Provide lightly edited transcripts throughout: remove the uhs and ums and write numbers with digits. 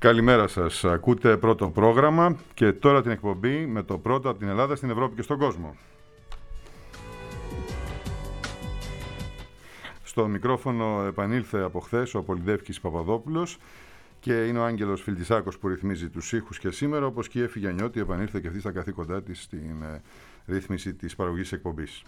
Καλημέρα σας. Ακούτε πρώτο πρόγραμμα και τώρα την εκπομπή με το πρώτο από την Ελλάδα στην Ευρώπη και στον κόσμο. Στο μικρόφωνο επανήλθε από χθες ο Πολυδεύκης Παπαδόπουλος και είναι ο Άγγελος Φιλτισάκος που ρυθμίζει τους ήχους και σήμερα, όπως και η Εφη Γιαννιώτη επανήλθε και αυτή στα καθήκοντά της στην ρύθμιση της παραγωγής εκπομπής.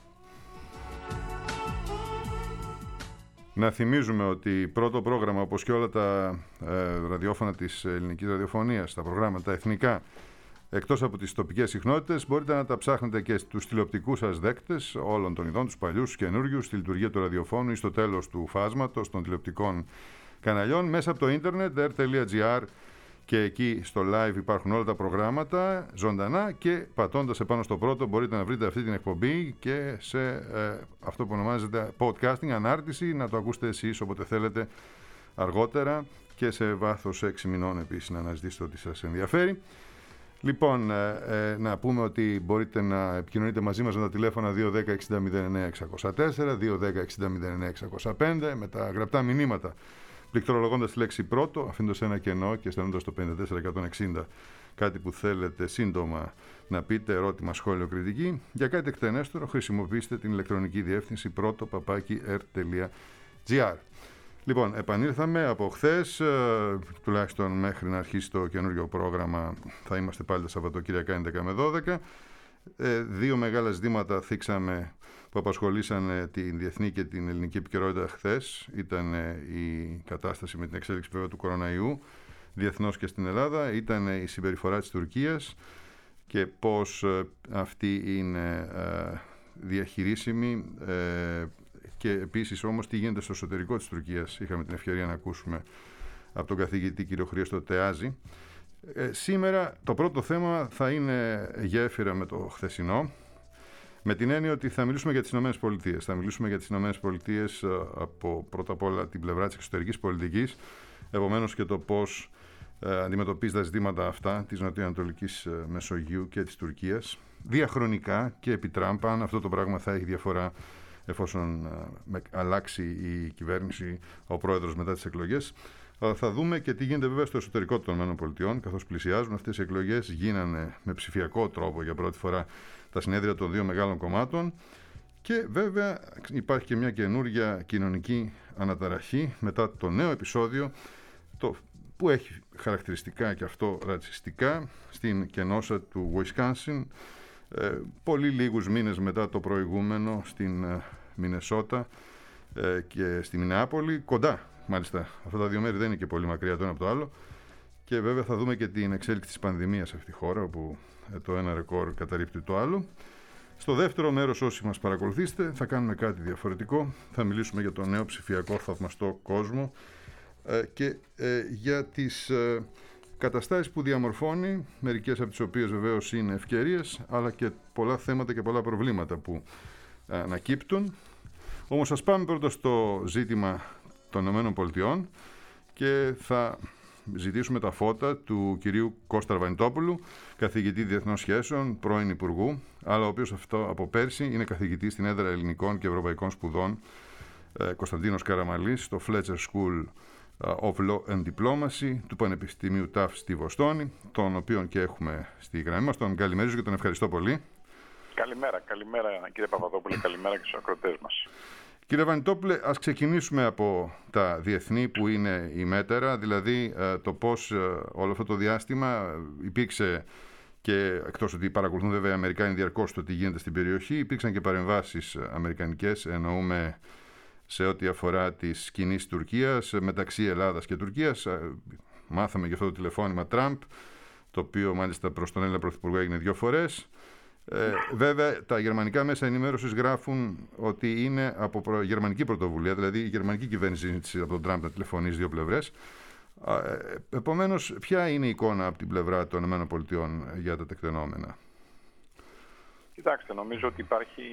Να θυμίζουμε ότι πρώτο πρόγραμμα, όπως και όλα τα ραδιόφωνα της ελληνικής ραδιοφωνίας, τα προγράμματα εθνικά, εκτός από τις τοπικές συχνότητες, μπορείτε να τα ψάχνετε και στους τηλεοπτικούς σας δέκτες όλων των ειδών, τους παλιούς, τους καινούριους, στη λειτουργία του ραδιοφώνου ή στο τέλος του φάσματος των τηλεοπτικών καναλιών, μέσα από το ίντερνετ, r.gr, και εκεί στο live υπάρχουν όλα τα προγράμματα ζωντανά και πατώντας επάνω στο πρώτο μπορείτε να βρείτε αυτή την εκπομπή και σε αυτό που ονομάζεται podcasting, ανάρτηση, να το ακούσετε εσείς όποτε θέλετε αργότερα και σε βάθος 6 μηνών επίσης να αναζητήσετε ό,τι σας ενδιαφέρει. Λοιπόν, να πούμε ότι μπορείτε να επικοινωνείτε μαζί μας με τα τηλέφωνα 210 60 09 604, 210 60 09 605, με τα γραπτά μηνύματα, πληκτρολογώντας τη λέξη πρώτο, αφήνοντας ένα κενό και στέλνοντας το 54160 κάτι που θέλετε σύντομα να πείτε, ερώτημα, σχόλιο, κριτική. Για κάτι εκτενέστερο χρησιμοποιήστε την ηλεκτρονική διεύθυνση proto@r.gr. Λοιπόν, επανήλθαμε από χθες, τουλάχιστον μέχρι να αρχίσει το καινούριο πρόγραμμα θα είμαστε πάλι τα Σαββατοκύριακα 11 με 12. Δύο μεγάλα ζητήματα θίξαμε που απασχολήσαν την διεθνή και την ελληνική επικαιρότητα χθες. Ήταν η κατάσταση με την εξέλιξη βέβαια του κοροναϊού διεθνώς και στην Ελλάδα, ήταν η συμπεριφορά της Τουρκίας και πώς αυτή είναι διαχειρίσιμη και επίσης όμως τι γίνεται στο εσωτερικό της Τουρκίας. Είχαμε την ευκαιρία να ακούσουμε από τον καθηγητή κύριο Χρήστο Τεάζη. Σήμερα το πρώτο θέμα θα είναι γέφυρα με το χθεσινό, με την έννοια ότι θα μιλήσουμε για τις ΗΠΑ. Θα μιλήσουμε για τις ΗΠΑ από πρώτα απ' όλα την πλευρά της εξωτερικής πολιτικής, επομένως και το πώς αντιμετωπίζει τα ζητήματα αυτά της νοτιοανατολικής Μεσογείου και της Τουρκίας, διαχρονικά και επί Τραμπ, αν αυτό το πράγμα θα έχει διαφορά εφόσον αλλάξει η κυβέρνηση, ο πρόεδρος μετά τις εκλογές. Θα δούμε και τι γίνεται βέβαια στο εσωτερικό των ΗΠΑ, καθώς πλησιάζουν αυτές οι εκλογές. Γίνανε με ψηφιακό τρόπο για πρώτη φορά τα συνέδρια των δύο μεγάλων κομμάτων και βέβαια υπάρχει και μια καινούργια κοινωνική αναταραχή μετά το νέο επεισόδιο που έχει χαρακτηριστικά και αυτό ρατσιστικά στην κενόσα του Wisconsin, πολύ λίγους μήνες μετά το προηγούμενο στην Μινεσότα και στη Μινεάπολη, κοντά μάλιστα. Αυτά τα δύο μέρη δεν είναι και πολύ μακριά το ένα από το άλλο. Και βέβαια θα δούμε και την εξέλιξη της πανδημίας σε αυτή τη χώρα, όπου το ένα ρεκόρ καταρρίπτει το άλλο. Στο δεύτερο μέρος, όσοι μας παρακολουθήσετε, θα κάνουμε κάτι διαφορετικό. Θα μιλήσουμε για τον νέο ψηφιακό θαυμαστό κόσμο και για τις καταστάσεις που διαμορφώνει, μερικές από τις οποίες βεβαίως είναι ευκαιρίες, αλλά και πολλά θέματα και πολλά προβλήματα που ανακύπτουν. Όμως ας πάμε πρώτα στο ζήτημα των ΗΠΑ και θα ζητήσουμε τα φώτα του κυρίου Κώστα Αρβανιτόπουλου, καθηγητή διεθνών σχέσεων, πρώην Υπουργού, αλλά ο οποίος από πέρσι είναι καθηγητής στην έδρα ελληνικών και ευρωπαϊκών σπουδών Κωνσταντίνος Καραμαλής στο Fletcher School of Law and Diplomacy του Πανεπιστημίου Tufts στη Βοστόνη, τον οποίον και έχουμε στη γραμμή μας. Τον καλημερίζω και τον ευχαριστώ πολύ. Καλημέρα κύριε Παπαδόπουλε, καλημέρα και στους ακροατές μας. Κύριε Βανιτόπουλε, ας ξεκινήσουμε από τα διεθνή που είναι η μέτερα, δηλαδή το πώς όλο αυτό το διάστημα υπήρξε και εκτός ότι παρακολουθούν βέβαια οι Αμερικάνοι διαρκώς το τι γίνεται στην περιοχή, υπήρξαν και παρεμβάσεις αμερικανικές, εννοούμε σε ό,τι αφορά τις κινήσεις Τουρκίας μεταξύ Ελλάδας και Τουρκίας. Μάθαμε για αυτό το τηλεφώνημα Τραμπ, το οποίο μάλιστα προς τον Έλληνα Πρωθυπουργό έγινε 2 φορές. Βέβαια τα γερμανικά μέσα ενημέρωσης γράφουν ότι είναι από γερμανική πρωτοβουλία, δηλαδή η γερμανική κυβέρνηση ζήτησε από τον Τραμπ να τηλεφωνήσει 2 πλευρές. Επομένως, ποια είναι η εικόνα από την πλευρά των ΗΠΑ για τα τεκτενόμενα? Κοιτάξτε, νομίζω ότι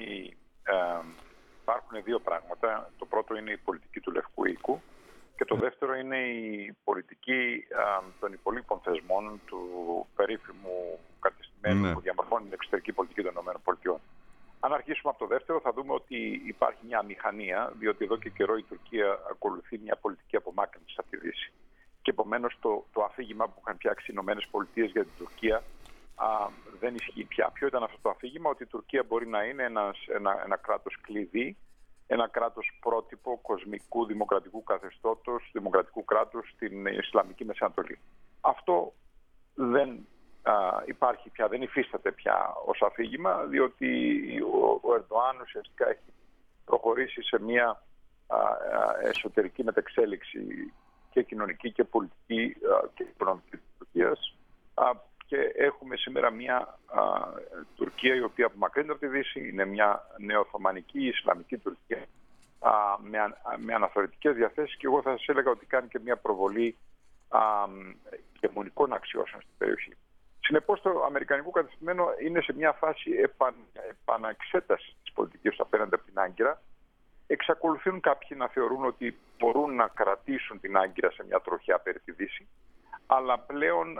υπάρχουν δύο πράγματα. Το πρώτο είναι η πολιτική του Λευκού Οίκου και το δεύτερο είναι η πολιτική των υπολείπων θεσμών του περίφημου κατεστημένου που διαμορφώνει την εξωτερική πολιτική των ΗΠΑ. Αν αρχίσουμε από το δεύτερο, θα δούμε ότι υπάρχει μια αμηχανία, διότι εδώ και καιρό η Τουρκία ακολουθεί μια πολιτική απομάκρυνση από τη Δύση. Και επομένως το αφήγημα που είχαν φτιάξει οι ΗΠΑ για την Τουρκία δεν ισχύει πια. Ποιο ήταν αυτό το αφήγημα? Ότι η Τουρκία μπορεί να είναι ένα κράτος κλειδί, ένα κράτος πρότυπο κοσμικού δημοκρατικού καθεστώτος, δημοκρατικού κράτους στην Ισλαμική Μεσανατολή. Αυτό δεν υπάρχει πια, δεν υφίσταται πια ως αφήγημα, διότι ο Ερντοάν ουσιαστικά έχει προχωρήσει σε μια εσωτερική μετεξέλιξη και κοινωνική και πολιτική και οικονομική της Τουρκίας, και έχουμε σήμερα μια Τουρκία η οποία απομακρύνεται από τη Δύση, είναι μια νεοοθωμανική Ισλαμική Τουρκία με αναθεωρητικές διαθέσεις, και εγώ θα σας έλεγα ότι κάνει και μια προβολή ηγεμονικών αξιώσεων στην περιοχή. Συνεπώς το αμερικανικό κατεστημένο είναι σε μια φάση επαναξέτασης της πολιτικής απέναντι από την Άγκυρα. Εξακολουθούν κάποιοι να θεωρούν ότι μπορούν να κρατήσουν την Άγκυρα σε μια τροχιά περί τη Δύση, αλλά πλέον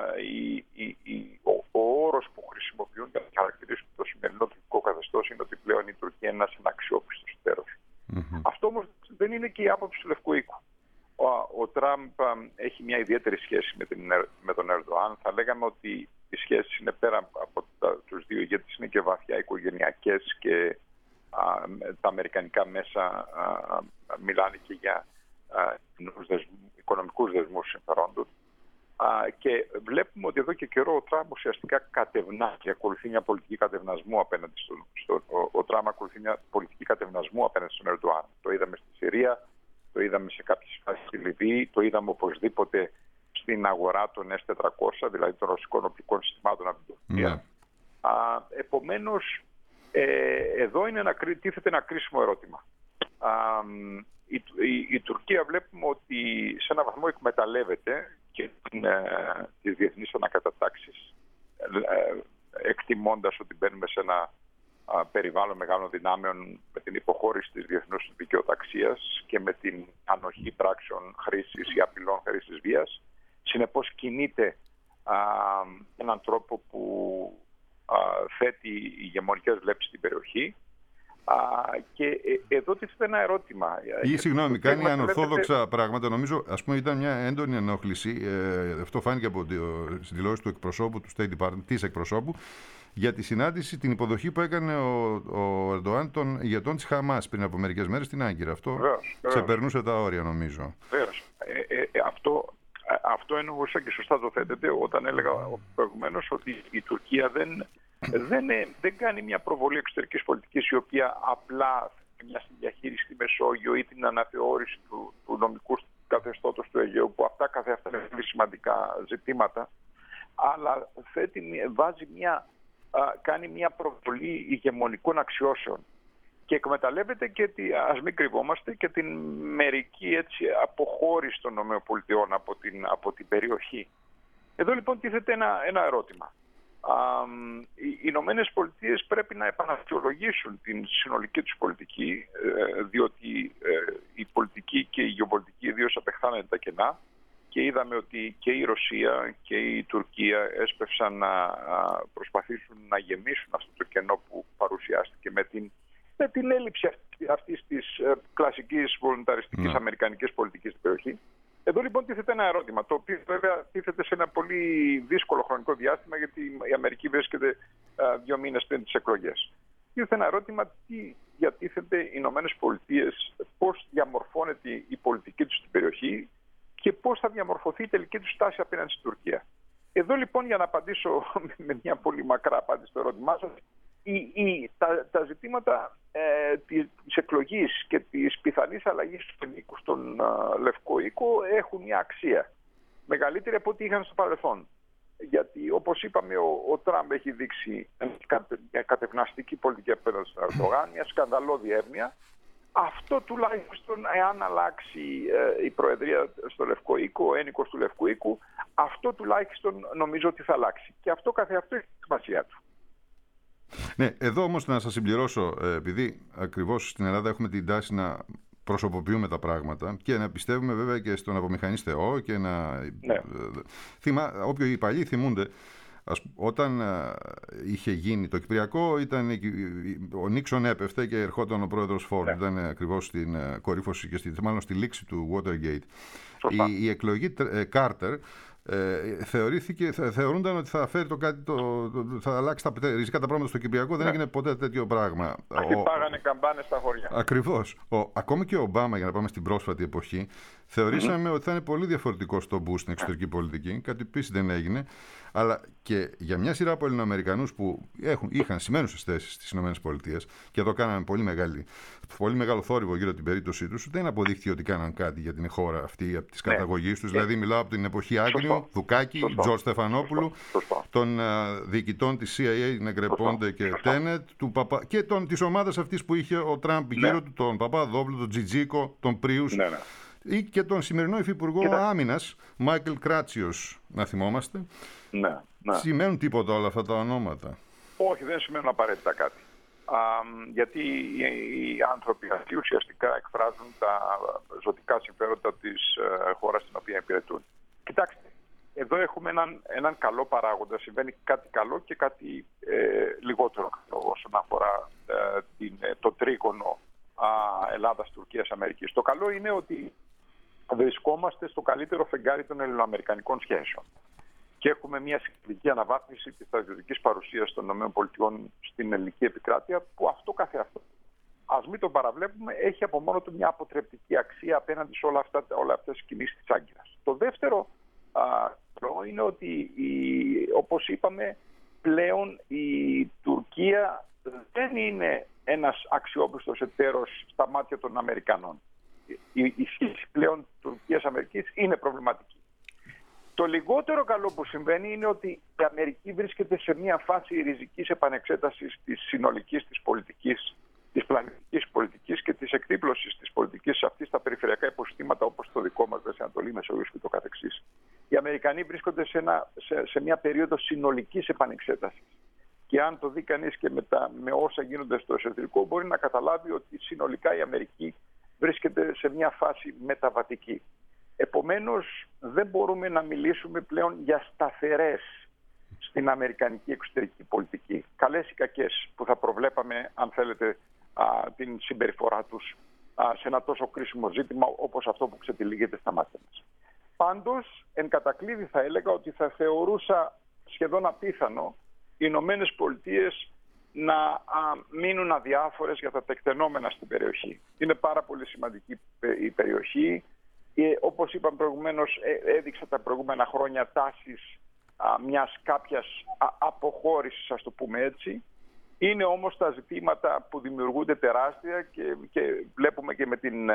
ο όρος που χρησιμοποιούν για να χαρακτηρίσουν το σημερινό τουρκικό καθεστώς είναι ότι πλέον η Τουρκία είναι ένας αναξιόπιστος εταίρος. Αυτό όμως δεν είναι και η άποψη του Λευκού Οίκου. Ο Τραμπ έχει μια ιδιαίτερη σχέση με τον Ερντοάν. Θα λέγαμε ότι οι σχέσεις είναι πέρα από τους δύο ηγέτες, είναι και βαθιά οικογενειακές, και τα αμερικανικά μέσα μιλάνε και για οικονομικούς δεσμούς συμφερόντων. Και βλέπουμε ότι εδώ και καιρό ο Τραμπ ουσιαστικά κατευνάζει, ακολουθεί μια πολιτική κατευνασμού απέναντι ο Τραμπ ακολουθεί μια πολιτική κατευνασμού απέναντι στον Ερντοάν. Το είδαμε στη Συρία, το είδαμε σε κάποιες φάσεις στη Λιβύη, το είδαμε οπωσδήποτε στην αγορά των S-400, δηλαδή των ρωσικών οπλικών συστημάτων από την Τουρκία. Επομένως, εδώ τίθεται ένα κρίσιμο ερώτημα. Η Τουρκία βλέπουμε ότι σε έναν βαθμό εκμεταλλεύεται και τις διεθνείς ανακατατάξεις, εκτιμώντας ότι μπαίνουμε σε ένα περιβάλλον μεγάλων δυνάμεων με την υποχώρηση της διεθνούς δικαιοταξίας και με την ανοχή πράξεων χρήσης ή απειλών χρήσης βίας. Συνεπώς κινείται έναν τρόπο που θέτει ηγεμονικές βλέψεις στην περιοχή. Και εδώ τίθεται ένα ερώτημα. Ή συγγνώμη, κάνει ανορθόδοξα πράγματα. Νομίζω, ας πούμε, ήταν μια έντονη ενόχληση. Αυτό φάνηκε από τις δηλώσεις του εκπροσώπου του State Department, της εκπροσώπου, για τη συνάντηση, την υποδοχή που έκανε ο Ερντοάν των ηγετών της Χαμάς πριν από μερικές μέρες στην Άγκυρα. Αυτό ξεπερνούσε τα όρια, νομίζω. Βεβαίως. Αυτό εννοούσα και σωστά το θέτετε όταν έλεγα προηγουμένως ότι η Τουρκία δεν κάνει μια προβολή εξωτερικής πολιτικής η οποία απλά μια στη διαχείριση στη Μεσόγειο ή την αναθεώρηση του νομικού καθεστώτος του Αιγαίου, που αυτά καθεαυτά είναι πολύ σημαντικά ζητήματα, αλλά κάνει μια προβολή ηγεμονικών αξιώσεων και εκμεταλλεύεται και ας μην κρυβόμαστε και την μερική αποχώρηση των ΗΠΑ από την περιοχή. Εδώ λοιπόν τίθεται ένα ερώτημα. Οι Ηνωμένες Πολιτείες πρέπει να επαναξιολογήσουν την συνολική τους πολιτική, διότι η πολιτική και η γεωπολιτική ιδίως απεχθάνεται τα κενά, και είδαμε ότι και η Ρωσία και η Τουρκία έσπευσαν να προσπαθήσουν να γεμίσουν αυτό το κενό που παρουσιάστηκε με την έλλειψη αυτής της κλασικής βολονταριστικής αμερικανικής πολιτικής στην περιοχή. Εδώ λοιπόν τίθεται ένα ερώτημα, το οποίο βέβαια τίθεται σε ένα πολύ δύσκολο χρονικό διάστημα, γιατί η Αμερική βρίσκεται 2 μήνες πριν τις εκλογές. Τίθεται ένα ερώτημα, τι διατίθεται οι Ηνωμένες Πολιτείες, πώς διαμορφώνεται η πολιτική τους στην περιοχή και πώς θα διαμορφωθεί η τελική τους στάση απέναντι στην Τουρκία. Εδώ λοιπόν, για να απαντήσω με μια πολύ μακρά απάντηση στο ερώτημά σας, τα ζητήματα της εκλογής και της πιθανής αλλαγής του οίκου στον Λευκό Οίκο έχουν μια αξία μεγαλύτερη από ό,τι είχαν στο παρελθόν. Γιατί όπως είπαμε, ο Τραμπ έχει δείξει μια κατευναστική πολιτική απέναντι στον Ερντογάν, μια σκανδαλώδη εύνοια. Αυτό τουλάχιστον, εάν αλλάξει η Προεδρία στο Λευκό Οίκο, ο ένικος του Λευκού Οίκου, αυτό τουλάχιστον νομίζω ότι θα αλλάξει. Και αυτό καθεαυτό έχει τη σημασία του. Ναι, εδώ όμως να σας συμπληρώσω, επειδή ακριβώς στην Ελλάδα έχουμε την τάση να προσωποποιούμε τα πράγματα και να πιστεύουμε βέβαια και στον απομηχανής Θεό και να... Ναι. Όποιοι οι παλιοί θυμούνται, Όταν είχε γίνει το Κυπριακό, ο Νίξον έπεφτε και ερχόταν ο πρόεδρος Φόρντ. Ήταν ακριβώς στην κορύφωση και μάλλον στη λήξη του Watergate. Η εκλογή Κάρτερ θεωρούνταν ότι θα φέρει θα αλλάξει τα ριζικά τα πράγματα στο Κυπριακό. Δεν έγινε ποτέ τέτοιο πράγμα. Χτυπάγανε καμπάνες στα χωριά. Ακριβώς. Ακόμη και ο Ομπάμα, για να πάμε στην πρόσφατη εποχή, θεωρήσαμε ότι θα είναι πολύ διαφορετικό στο Μπούς στην εξωτερική πολιτική. Κάτι επίσης δεν έγινε. Αλλά και για μια σειρά από Ελληνοαμερικανούς που είχαν σημαίνουσες θέσεις στις ΗΠΑ και εδώ κάναμε πολύ μεγάλο θόρυβο γύρω από την περίπτωσή τους, δεν αποδείχθηκε ότι κάναν κάτι για την χώρα αυτή από τις καταγωγής τους. Δηλαδή, μιλάω από την εποχή Άγνιου, Δουκάκη, Τζορτζ Στεφανόπουλου, των διοικητών της CIA, Νεγκρεπόντε και Τένετ, και της ομάδας αυτής που είχε ο Τραμπ γύρω του, τον Παπαδόπουλο, τον Τζιτζίκο, τον Πρίους. Ή και τον σημερινό υφυπουργό Άμυνας, Μάικλ Κράτσιος, να θυμόμαστε. Σημαίνουν τίποτα όλα αυτά τα ονόματα? Όχι, δεν σημαίνουν απαραίτητα κάτι. Γιατί οι άνθρωποι αυτοί ουσιαστικά εκφράζουν τα ζωτικά συμφέροντα της χώρας στην οποία υπηρετούν. Κοιτάξτε, εδώ έχουμε έναν καλό παράγοντα. Συμβαίνει κάτι καλό και κάτι λιγότερο καλό όσον αφορά το τρίγωνο Ελλάδας, Τουρκίας, Αμερικής. Το καλό είναι ότι βρισκόμαστε στο καλύτερο φεγγάρι των ελληνοαμερικανικών σχέσεων. Και έχουμε μια σημαντική αναβάθμιση της στρατιωτικής παρουσίας των ΗΠΑ στην ελληνική επικράτεια, που αυτό καθεαυτό, ας μην το παραβλέπουμε, έχει από μόνο του μια αποτρεπτική αξία απέναντι σε όλα αυτές τις κινήσεις της Άγκυρας. Το δεύτερο είναι ότι, όπως είπαμε, πλέον η Τουρκία δεν είναι ένας αξιόπιστος εταίρος στα μάτια των Αμερικανών. Η σχέση πλέον Τουρκίας-Αμερικής είναι προβληματική. Το λιγότερο καλό που συμβαίνει είναι ότι η Αμερική βρίσκεται σε μια φάση ριζικής επανεξέτασης της συνολικής της πολιτικής, της πλανητικής πολιτικής και της εκτύπλωσης της πολιτικής αυτής στα περιφερειακά υποσυστήματα όπως το δικό μας, Μέση Ανατολή, Μεσόγειος και το καθεξής. Οι Αμερικανοί βρίσκονται σε μια περίοδο συνολικής επανεξέτασης. Και αν το δει κανείς και με όσα γίνονται στο εσωτερικό, μπορεί να καταλάβει ότι συνολικά η Αμερική βρίσκεται σε μια φάση μεταβατική. Επομένως, δεν μπορούμε να μιλήσουμε πλέον για σταθερές στην αμερικανική εξωτερική πολιτική. Καλές ή κακές, που θα προβλέπαμε, αν θέλετε, την συμπεριφορά τους σε ένα τόσο κρίσιμο ζήτημα όπως αυτό που ξετυλίγεται στα μάτια μας. Πάντως, εν κατακλείδη θα έλεγα ότι θα θεωρούσα σχεδόν απίθανο οι Ηνωμένες Πολιτείες να μείνουν αδιάφορες για τα τεκτενόμενα στην περιοχή. Είναι πάρα πολύ σημαντική η περιοχή. Όπως είπαμε προηγουμένως, έδειξε τα προηγούμενα χρόνια τάσεις μιας κάποιας αποχώρησης, ας το πούμε έτσι. Είναι όμως τα ζητήματα που δημιουργούνται τεράστια και βλέπουμε και με την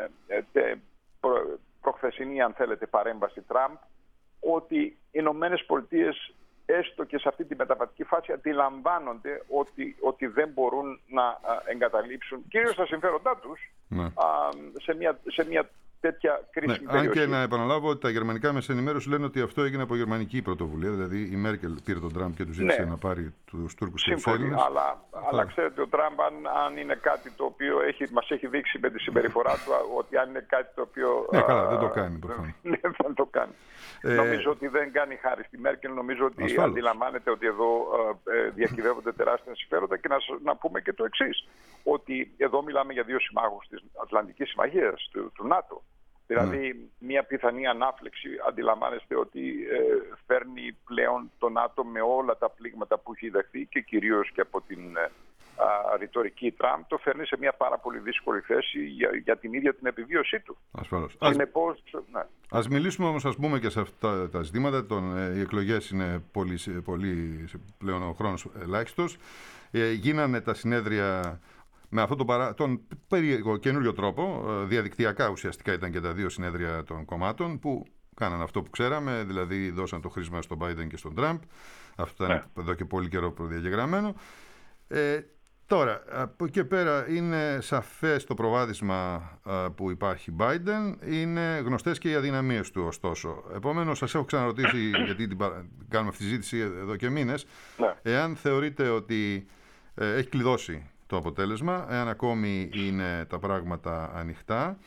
προχθεσινή, αν θέλετε, παρέμβαση Τραμπ, ότι οι Ηνωμένες Πολιτείες, έστω και σε αυτή τη μεταβατική φάση, αντιλαμβάνονται ότι δεν μπορούν να εγκαταλείψουν κυρίως τα συμφέροντά τους σε μια τέτοια κρίσιμη περιοχή. Αν και να επαναλάβω ότι τα γερμανικά μέσα ενημέρωση λένε ότι αυτό έγινε από γερμανική πρωτοβουλία. Δηλαδή η Μέρκελ πήρε τον Τραμπ και του ζήτησε να πάρει τους Τούρκους και τους Έλληνες. Αλλά ξέρετε, ο Τραμπ, αν είναι κάτι το οποίο μας έχει δείξει με τη συμπεριφορά του, ότι αν είναι κάτι το οποίο. Ναι, καλά, δεν το κάνει προφανώς. Δεν το κάνει. Νομίζω ότι δεν κάνει χάρη στη Μέρκελ. Νομίζω ότι αντιλαμβάνεται ότι εδώ διακυβεύονται τεράστια συμφέροντα. Και να πούμε και το εξής, ότι εδώ μιλάμε για δύο συμμάχους της Ατλαντικής Συμμαχίας, του ΝΑΤΟ. Δηλαδή, μια πιθανή ανάφλεξη, αντιλαμβάνεστε ότι φέρνει πλέον το ΝΑΤΟ με όλα τα πλήγματα που έχει δεχθεί και κυρίως και από την ρητορική Τραμπ, το φέρνει σε μια πάρα πολύ δύσκολη θέση για την ίδια την επιβίωσή του. Ασφαλώς. Ας μιλήσουμε όμως, ας πούμε, και σε αυτά τα ζητήματα. Οι εκλογές είναι πολύ πλέον ο χρόνος ελάχιστος. Γίνανε τα συνέδρια με αυτόν τον περίεργο καινούριο τρόπο, διαδικτυακά ουσιαστικά ήταν και τα δύο συνέδρια των κομμάτων που κάναν αυτό που ξέραμε, δηλαδή δώσαν το χρήσμα στον Biden και στον Τραμπ. Αυτό ήταν εδώ και πολύ καιρό προδιαγεγραμμένο. Τώρα, από εκεί πέρα είναι σαφές το προβάδισμα που υπάρχει Biden, είναι γνωστές και οι αδυναμίες του ωστόσο. Επομένως, σας έχω ξαναρωτήσει, γιατί κάνουμε αυτή τη συζήτηση εδώ και μήνες, εάν θεωρείτε ότι έχει κλειδώσει το αποτέλεσμα, εάν ακόμη είναι τα πράγματα ανοιχτά,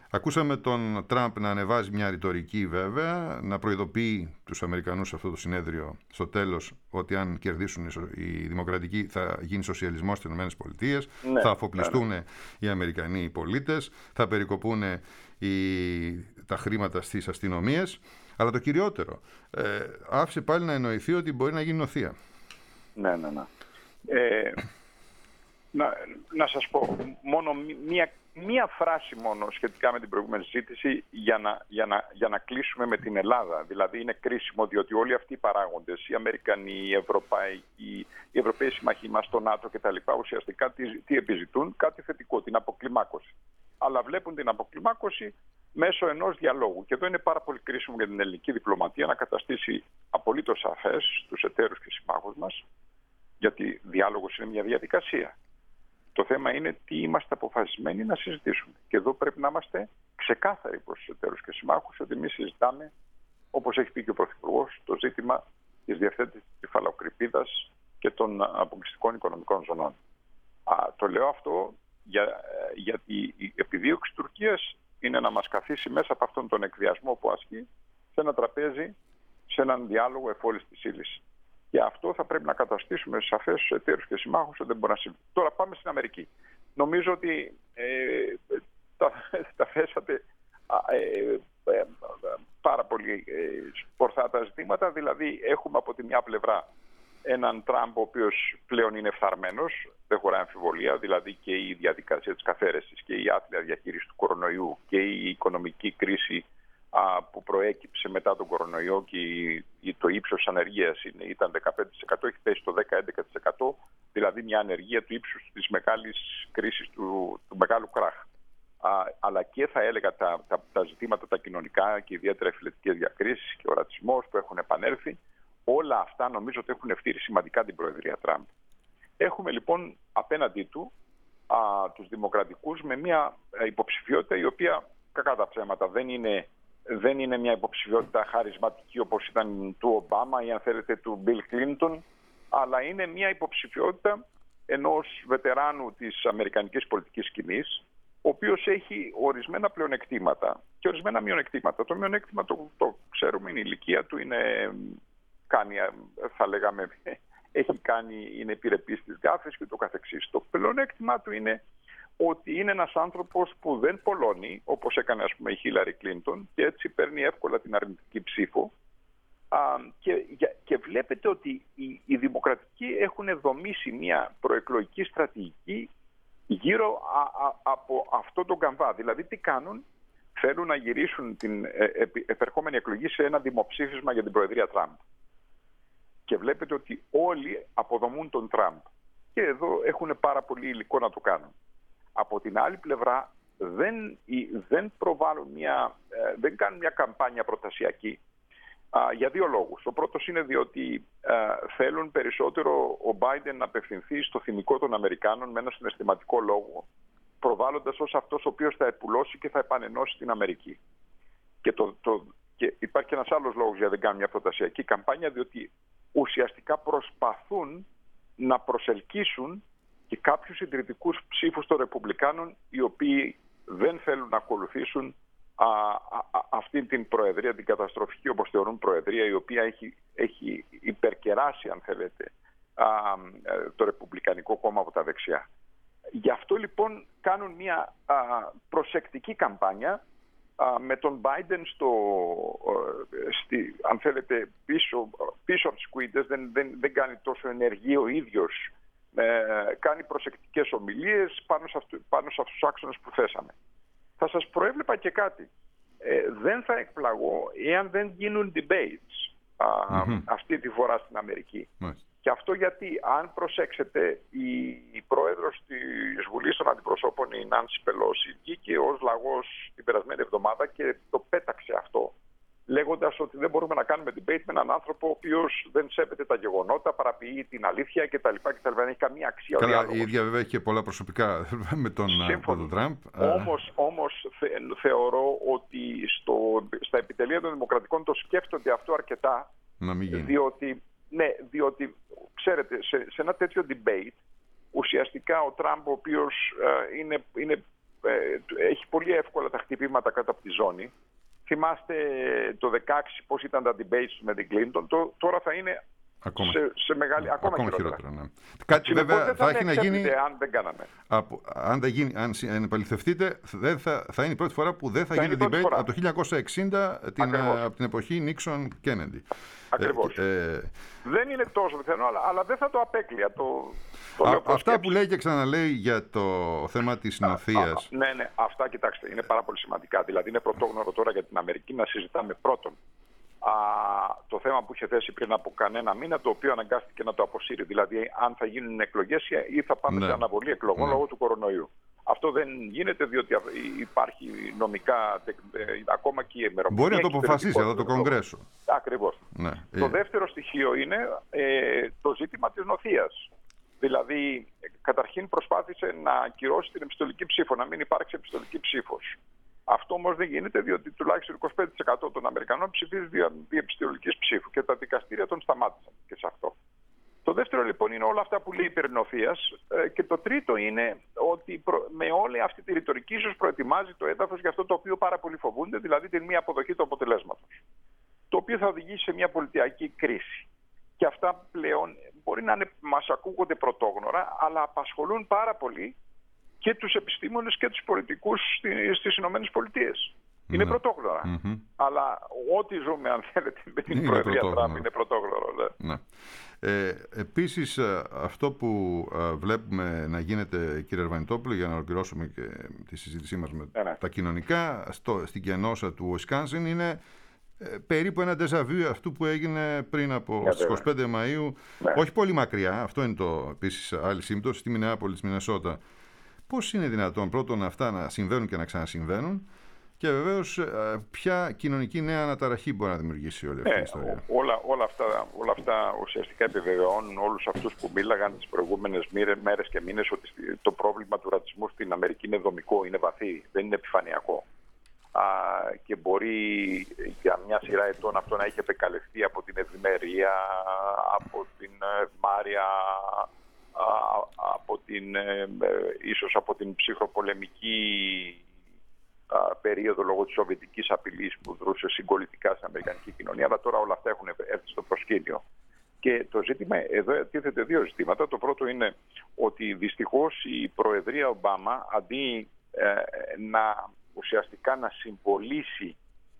Ακούσαμε τον Τραμπ να ανεβάζει μια ρητορική βέβαια, να προειδοποιεί τους Αμερικανούς σε αυτό το συνέδριο στο τέλος ότι αν κερδίσουν οι δημοκρατικοί θα γίνει σοσιαλισμός στις ΗΠΑ, θα αφοπλιστούν οι Αμερικανοί πολίτες, θα περικοπούν τα χρήματα στις αστυνομίες. Αλλά το κυριότερο, άφησε πάλι να εννοηθεί ότι μπορεί να γίνει νοθεία. Ναι. Να σας πω μόνο μία φράση μόνο σχετικά με την προηγούμενη συζήτηση για να κλείσουμε με την Ελλάδα. Δηλαδή είναι κρίσιμο διότι όλοι αυτοί οι παράγοντες, οι Αμερικανοί, οι Ευρωπαίοι συμμαχοί μας, το ΝΑΤΟ κτλ. Ουσιαστικά τι επιζητούν? Κάτι θετικό, την αποκλιμάκωση. Αλλά βλέπουν την αποκλιμάκωση μέσω ενός διαλόγου. Και εδώ είναι πάρα πολύ κρίσιμο για την ελληνική διπλωματία να καταστήσει απολύτως σαφές στους εταίρους και συμμάχους μας, γιατί διάλογος είναι μια διαδικασία. Το θέμα είναι τι είμαστε αποφασισμένοι να συζητήσουμε. Και εδώ πρέπει να είμαστε ξεκάθαροι προς τους εταίρους και συμμάχους ότι εμείς συζητάμε, όπως έχει πει και ο Πρωθυπουργός, το ζήτημα της διευθέτησης της κεφαλοκρηπίδας και των αποκλειστικών οικονομικών ζωνών. Το λέω αυτό γιατί η επιδίωξη της Τουρκίας είναι να μας καθίσει μέσα από αυτόν τον εκβιασμό που ασκεί σε ένα τραπέζι, σε έναν διάλογο εφόλης της ύλης. Και αυτό θα πρέπει να καταστήσουμε σαφές στους εταίρους και συμμάχους ότι δεν μπορεί να συμβεί. Τώρα πάμε στην Αμερική. Νομίζω ότι τα θέσατε πάρα πολύ σπορθά τα ζητήματα. Δηλαδή έχουμε από τη μια πλευρά έναν Τραμπ ο οποίος πλέον είναι φθαρμένος, δεν χωράει αμφιβολία, δηλαδή και η διαδικασία της καθαίρεσης και η άθλια διαχείριση του κορονοϊού και η οικονομική κρίση που προέκυψε μετά τον κορονοϊό και το ύψος της ανεργίας ήταν 15%, έχει πέσει στο 10-11%, δηλαδή μια ανεργία του ύψους της μεγάλης κρίσης του μεγάλου κράχ. Αλλά και θα έλεγα τα ζητήματα τα κοινωνικά και ιδιαίτερα οι φιλετικές διακρίσεις και ο ρατσισμός που έχουν επανέλθει, όλα αυτά νομίζω ότι έχουν ευθύρει σημαντικά την Προεδρία Τραμπ. Έχουμε λοιπόν απέναντί του τους δημοκρατικούς με μια υποψηφιότητα η οποία κακά τα ψέματα δεν είναι μια υποψηφιότητα χαρισματική όπως ήταν του Ομπάμα ή αν θέλετε του Μπιλ Κλίντον, αλλά είναι μια υποψηφιότητα ενός βετεράνου της αμερικανικής πολιτικής σκηνής, ο οποίος έχει ορισμένα πλεονεκτήματα και ορισμένα μειονεκτήματα. Το μειονέκτημα το ξέρουμε, είναι η ηλικία του, είναι επιρρεπής στις γκάφες και το καθεξής. Το πλεονέκτημα του είναι ότι είναι ένας άνθρωπος που δεν πολλώνει, όπως έκανε ας πούμε η Χίλαρη Κλίντον, και έτσι παίρνει εύκολα την αρνητική ψήφο. Και βλέπετε ότι οι δημοκρατικοί έχουν δομήσει μια προεκλογική στρατηγική γύρω από αυτό τον καμβά. Δηλαδή τι κάνουν? Θέλουν να γυρίσουν την επερχόμενη εκλογή σε ένα δημοψήφισμα για την Προεδρία Τραμπ. Και βλέπετε ότι όλοι αποδομούν τον Τραμπ. Και εδώ έχουν πάρα πολύ υλικό να το κάνουν. Από την άλλη πλευρά δεν κάνουν μια καμπάνια προτασιακή για δύο λόγους. Ο πρώτος είναι διότι θέλουν περισσότερο ο Biden να απευθυνθεί στο θυμικό των Αμερικάνων με ένα συναισθηματικό λόγο, προβάλλοντας ως αυτός ο οποίος θα επουλώσει και θα επανενώσει την Αμερική. Και υπάρχει ένας άλλος λόγος για να δεν κάνουν μια προτασιακή καμπάνια, διότι ουσιαστικά προσπαθούν να προσελκύσουν και κάποιους συντηρητικούς ψήφους των Ρεπουμπλικάνων, οι οποίοι δεν θέλουν να ακολουθήσουν αυτή την προεδρία, την καταστροφική όπως θεωρούν προεδρία, η οποία έχει υπερκεράσει, αν θέλετε, το Ρεπουμπλικανικό κόμμα από τα δεξιά. Γι' αυτό λοιπόν κάνουν μια προσεκτική καμπάνια με τον Biden αν θέλετε πίσω από τις κουίντες, δεν κάνει τόσο ενεργή ο ίδιος, κάνει προσεκτικές ομιλίες πάνω σε αυτούς τους άξονες που θέσαμε. Θα σας προέβλεπα και κάτι. Δεν θα εκπλαγώ εάν δεν γίνουν debates αυτή τη φορά στην Αμερική. Και αυτό γιατί, αν προσέξετε, η πρόεδρος της Βουλής των Αντιπροσώπων, η Νάνση Πελόση, βγήκε ως λαγός την περασμένη εβδομάδα και το πέταξε αυτό, λέγοντας ότι δεν μπορούμε να κάνουμε debate με έναν άνθρωπο ο οποίος δεν σέβεται τα γεγονότα, παραποιεί την αλήθεια κτλ. Δεν έχει καμία αξία. Καλά, η ίδια βέβαια έχει και πολλά προσωπικά με τον Τραμπ. Όμως θεωρώ ότι στα επιτελεία των Δημοκρατικών το σκέφτονται αυτό αρκετά. Να μην γίνει. Διότι ξέρετε, σε ένα τέτοιο debate ουσιαστικά ο Τραμπ, ο οποίος είναι έχει πολύ εύκολα τα χτυπήματα κάτω από τη ζώνη. Θυμάστε το 2016 πώς ήταν τα debates με την Clinton, τώρα θα είναι σε μεγάλη, ακόμα χειρότερα. Ναι. Κάτι βέβαια θα έχει να γίνει αν δεν κάναμε. Αν επαληθευτείτε, θα είναι η πρώτη φορά που δεν θα γίνει debate από το 1960, από την εποχή Νίξον Κέννεντι. Ακριβώς. Δεν είναι τόσο πιθανό, αλλά δεν θα το απέκλεια. Αυτά που λέει και ξαναλέει για το θέμα της νοθείας. Ναι, αυτά κοιτάξτε, είναι πάρα πολύ σημαντικά. Δηλαδή είναι πρωτόγνωρο τώρα για την Αμερική να συζητάμε πρώτον το θέμα που είχε θέσει πριν από κανένα μήνα, το οποίο αναγκάστηκε να το αποσύρει. Δηλαδή, αν θα γίνουν εκλογές ή θα πάμε σε αναβολή εκλογών λόγω του κορονοϊού. Αυτό δεν γίνεται, διότι υπάρχει νομικά, ακόμα και η ημερομηνία. Μπορεί να το αποφασίσει εδώ το Κογκρέσο. Ακριβώς. Ναι. Το δεύτερο στοιχείο είναι το ζήτημα της νοθείας. Δηλαδή, καταρχήν προσπάθησε να ακυρώσει την επιστολική ψήφο, να μην υπάρξει επιστολική ψήφος. Αυτό όμως δεν γίνεται, διότι τουλάχιστον 25% των Αμερικανών ψηφίζουν δια επιστολικής ψήφου και τα δικαστήρια τον σταμάτησαν και σε αυτό. Το δεύτερο λοιπόν είναι όλα αυτά που λέει περί νοθείας, και το τρίτο είναι ότι με όλη αυτή τη ρητορική ίσως προετοιμάζει το έδαφος για αυτό το οποίο πάρα πολλοί φοβούνται, δηλαδή την μη αποδοχή του αποτελέσματος, το οποίο θα οδηγήσει σε μια πολιτιακή κρίση. Και αυτά πλέον μπορεί να μας ακούγονται πρωτόγνωρα, αλλά απασχολούν πάρα πολύ και τους επιστήμονες και τους πολιτικούς στις Ηνωμένες Πολιτείες. Είναι πρωτόγνωρα. Αλλά ό,τι ζούμε, αν θέλετε, με την Προεδρία Τραμπ είναι πρωτόγνωρο. Ναι. Επίσης, αυτό που βλέπουμε να γίνεται, κύριε Αρβανιτόπουλο, για να ολοκληρώσουμε και τη συζήτησή μας με τα κοινωνικά, στην κενόσα του Ουισκόνσιν, είναι περίπου ένα ντεζαβίου αυτού που έγινε πριν από στις 25 Μαΐου. Όχι πολύ μακριά, αυτό είναι επίσης άλλη σύμπτωση, στη Μινεάπολη της Μινεσότα. Πώς είναι δυνατόν πρώτον αυτά να συμβαίνουν και να ξανασυμβαίνουν, και βεβαίως ποια κοινωνική νέα αναταραχή μπορεί να δημιουργήσει όλη αυτή η ιστορία. Όλα αυτά ουσιαστικά επιβεβαιώνουν όλους αυτούς που μίλαγαν τις προηγούμενες μέρες και μήνες ότι το πρόβλημα του ρατσισμού στην Αμερική είναι δομικό, είναι βαθύ, δεν είναι επιφανειακό. Και μπορεί για μια σειρά ετών αυτό να έχει επεκαλεστεί από την ευημερία, από την ευμάρεια, ίσως από την ψυχροπολεμική περίοδο λόγω της σοβιετικής απειλής που δρούσε συγκολητικά στην αμερικανική κοινωνία, αλλά τώρα όλα αυτά έχουν έρθει στο προσκήνιο. Και το ζήτημα, εδώ τίθεται δύο ζητήματα. Το πρώτο είναι ότι δυστυχώς η Προεδρία Ομπάμα, αντί ουσιαστικά να συμβολήσει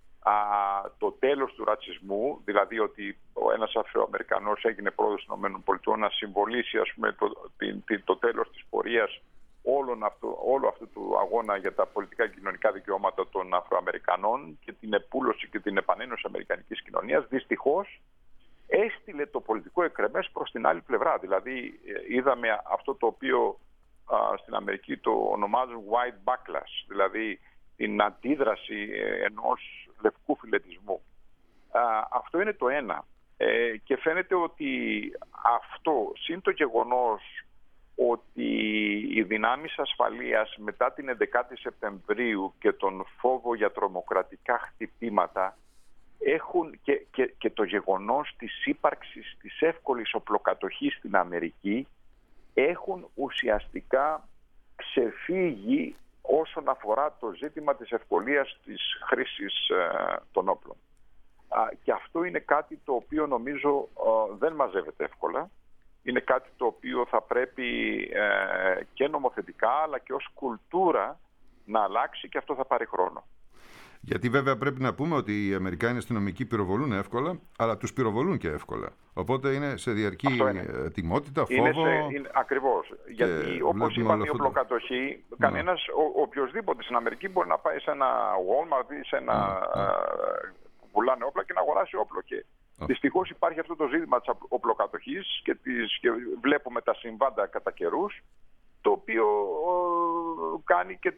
το τέλος του ρατσισμού, δηλαδή ότι ένας Αφροαμερικανός έγινε πρόεδρος των ΗΠΑ, να συμβολήσει, ας πούμε, το τέλος της πορείας όλου αυτού του αγώνα για τα πολιτικά και κοινωνικά δικαιώματα των Αφροαμερικανών και την επούλωση και την επανένωση αμερικανικής κοινωνίας, δυστυχώς έστειλε το πολιτικό εκρεμές προς την άλλη πλευρά. Δηλαδή είδαμε αυτό το οποίο στην Αμερική το ονομάζουν white backlash, δηλαδή την αντίδραση ενός λευκού φιλετισμού. Αυτό είναι το ένα. Και φαίνεται ότι αυτό, συν το γεγονός ότι οι δυνάμεις ασφαλείας μετά την 11η Σεπτεμβρίου και τον φόβο για τρομοκρατικά χτυπήματα έχουν και το γεγονός της ύπαρξης της εύκολης οπλοκατοχής στην Αμερική, έχουν ουσιαστικά ξεφύγει όσον αφορά το ζήτημα της ευκολίας της χρήσης των όπλων. Και αυτό είναι κάτι το οποίο νομίζω δεν μαζεύεται εύκολα. Είναι κάτι το οποίο θα πρέπει και νομοθετικά αλλά και ως κουλτούρα να αλλάξει, και αυτό θα πάρει χρόνο. Γιατί βέβαια πρέπει να πούμε ότι οι Αμερικάνοι αστυνομικοί πυροβολούν εύκολα, αλλά τους πυροβολούν και εύκολα. Οπότε είναι σε διαρκή ετοιμότητα, φόβο. Ακριβώς. Γιατί όπως είπαμε, η οπλοκατοχή, κανένας, οποιοσδήποτε στην Αμερική μπορεί να πάει σε ένα Walmart ή σε ένα που πουλάνε όπλα και να αγοράσει όπλο. Και δυστυχώς υπάρχει αυτό το ζήτημα της οπλοκατοχής και βλέπουμε τα συμβάντα κατά καιρούς, το οποίο κάνει και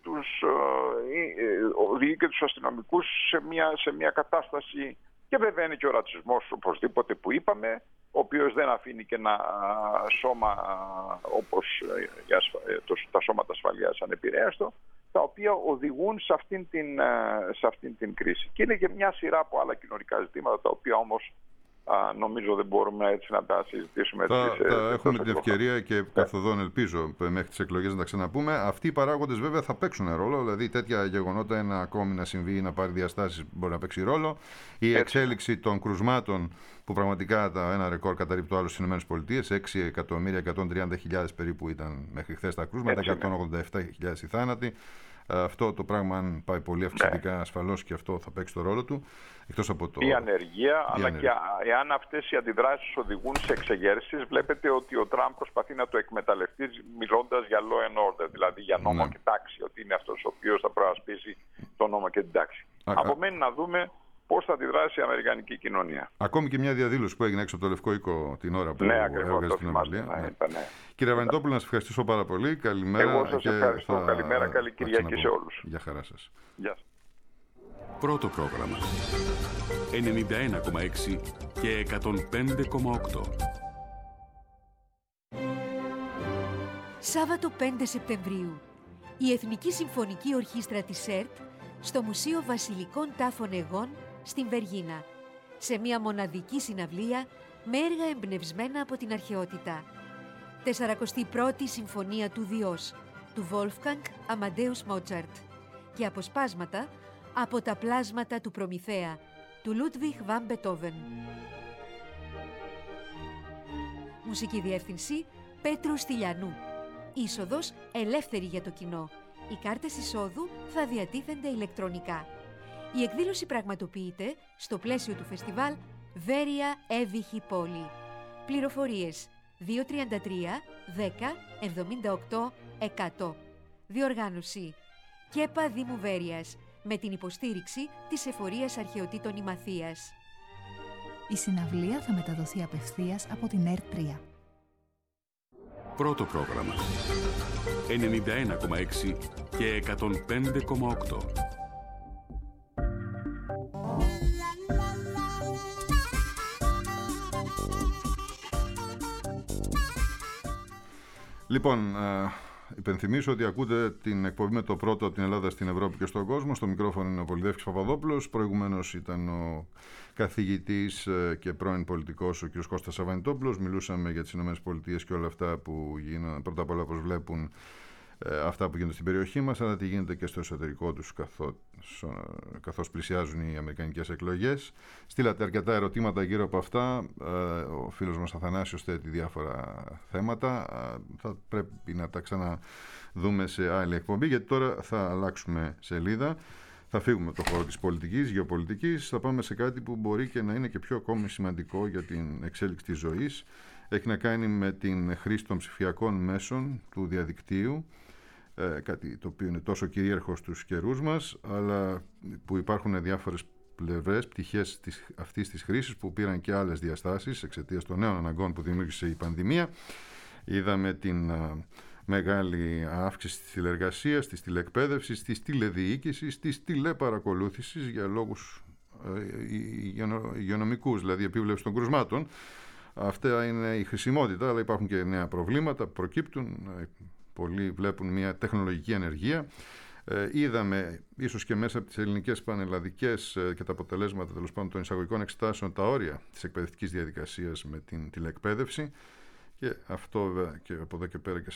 οδηγεί και τους αστυνομικούς σε μια κατάσταση, και βέβαια είναι και ο ρατσισμός οπωσδήποτε που είπαμε, ο οποίος δεν αφήνει και ένα σώμα όπως τα σώματα ασφαλείας ανεπηρέαστο, τα οποία οδηγούν σε αυτήν την κρίση. Και είναι και μια σειρά από άλλα κοινωνικά ζητήματα, τα οποία όμως νομίζω δεν μπορούμε έτσι να τα συζητήσουμε. Θα έχουμε την ευκαιρία και καθοδόν, ελπίζω, μέχρι τις εκλογές να τα ξαναπούμε. Αυτοί οι παράγοντες βέβαια θα παίξουν ρόλο, δηλαδή τέτοια γεγονότα, ένα ακόμη να συμβεί ή να πάρει διαστάσεις, μπορεί να παίξει ρόλο. Η εξέλιξη των κρουσμάτων, που πραγματικά ένα ρεκόρ καταρρίπτει το άλλο στις ΗΠΑ, 6.130.000 περίπου ήταν μέχρι χθες τα κρούσματα, 187.000 οι θάνατοι. Αυτό το πράγμα, αν πάει πολύ αυξητικά, ασφαλώς και αυτό θα παίξει το ρόλο του. Εκτός από η ανεργία, αλλά και εάν αυτές οι αντιδράσεις οδηγούν σε εξεγέρσεις, βλέπετε ότι ο Τραμπ προσπαθεί να το εκμεταλλευτεί μιλώντας για law and order, δηλαδή για νόμο και τάξη, ότι είναι αυτός ο οποίος θα προασπίσει τον νόμο και την τάξη. Απομένει να δούμε πώς θα αντιδράσει η αμερικανική κοινωνία. Ακόμη και μια διαδήλωση που έγινε έξω από το Λευκό Οίκο την ώρα που έβγαζε την ομιλία. Κύριε Αρβανιτόπουλο, να σας ευχαριστήσω πάρα πολύ. Καλημέρα. Εγώ σας ευχαριστώ. Καλημέρα, καλή Κυριακή σε όλους. Γεια χαρά σας. Γεια σας. Πρώτο πρόγραμμα 91,6 και 105,8. Σάββατο 5 Σεπτεμβρίου. Η Εθνική Συμφωνική Ορχήστρα της ΕΡΤ στο Μουσείο Βασιλικών Τάφων Αιγών στην Βεργίνα, σε μια μοναδική συναυλία με έργα εμπνευσμένα από την αρχαιότητα. 41η Συμφωνία του Διός, του Wolfgang Amadeus Mozart, και αποσπάσματα από τα πλάσματα του Προμηθέα, του Ludwig van Beethoven. Μουσική διεύθυνση Πέτρου Στυλιανού. Είσοδος ελεύθερη για το κοινό. Οι κάρτες εισόδου θα διατίθενται ηλεκτρονικά. Η εκδήλωση πραγματοποιείται στο πλαίσιο του φεστιβάλ Βέρεια Εύβυχη Πόλη. Πληροφορίες 233 10 78 100. Διοργάνωση ΚΕΠΑ Δήμου Βέρειας, με την υποστήριξη της Εφορίας Αρχαιοτήτων Ημαθίας. Η συναυλία θα μεταδοθεί απευθείας από την ΕΡΤ3. Πρώτο πρόγραμμα 91,6 και 105,8. Λοιπόν, υπενθυμίσω ότι ακούτε την εκπομπή με το πρώτο από την Ελλάδα στην Ευρώπη και στον κόσμο. Στο μικρόφωνο είναι ο Πολυδεύκης Παπαδόπουλος. Προηγουμένως ήταν ο καθηγητής και πρώην πολιτικός ο κ. Κώστας Αρβανιτόπουλος. Μιλούσαμε για τις ΗΠΑ και όλα αυτά που γίνονται. Πρώτα απ' όλα, πώς βλέπουν αυτά που γίνονται στην περιοχή μας, αλλά τι γίνεται και στο εσωτερικό τους καθώς πλησιάζουν οι αμερικανικές εκλογές. Στείλατε αρκετά ερωτήματα γύρω από αυτά. Ο φίλος μας Αθανάσιος θέτει διάφορα θέματα. Θα πρέπει να τα ξαναδούμε σε άλλη εκπομπή, γιατί τώρα θα αλλάξουμε σελίδα. Θα φύγουμε από το χώρο της πολιτικής, γεωπολιτικής. Θα πάμε σε κάτι που μπορεί και να είναι και πιο ακόμη σημαντικό για την εξέλιξη της ζωής. Έχει να κάνει με την χρήση των ψηφιακών μέσων του διαδικτύου, κάτι το οποίο είναι τόσο κυρίαρχο στους καιρούς μας, αλλά που υπάρχουν διάφορες πλευρές, πτυχές αυτής της χρήσης που πήραν και άλλες διαστάσεις εξαιτίας των νέων αναγκών που δημιούργησε η πανδημία. Είδαμε την μεγάλη αύξηση της τηλεργασίας, της τηλεκπαίδευσης, της τηλεδιοίκησης, της τηλεπαρακολούθησης για λόγους υγειονομικούς, δηλαδή επίβλεψη των κρουσμάτων. Αυτά είναι η χρησιμότητα, αλλά υπάρχουν και νέα προβλήματα που προκύπτουν. Πολλοί βλέπουν μια τεχνολογική ανεργία. Είδαμε, ίσως και μέσα από τις ελληνικές πανελλαδικές και τα αποτελέσματα τέλος πάντων των εισαγωγικών εξετάσεων, τα όρια της εκπαιδευτικής διαδικασίας με την τηλεκπαίδευση. Και αυτό βέβαια και από εδώ και πέρα και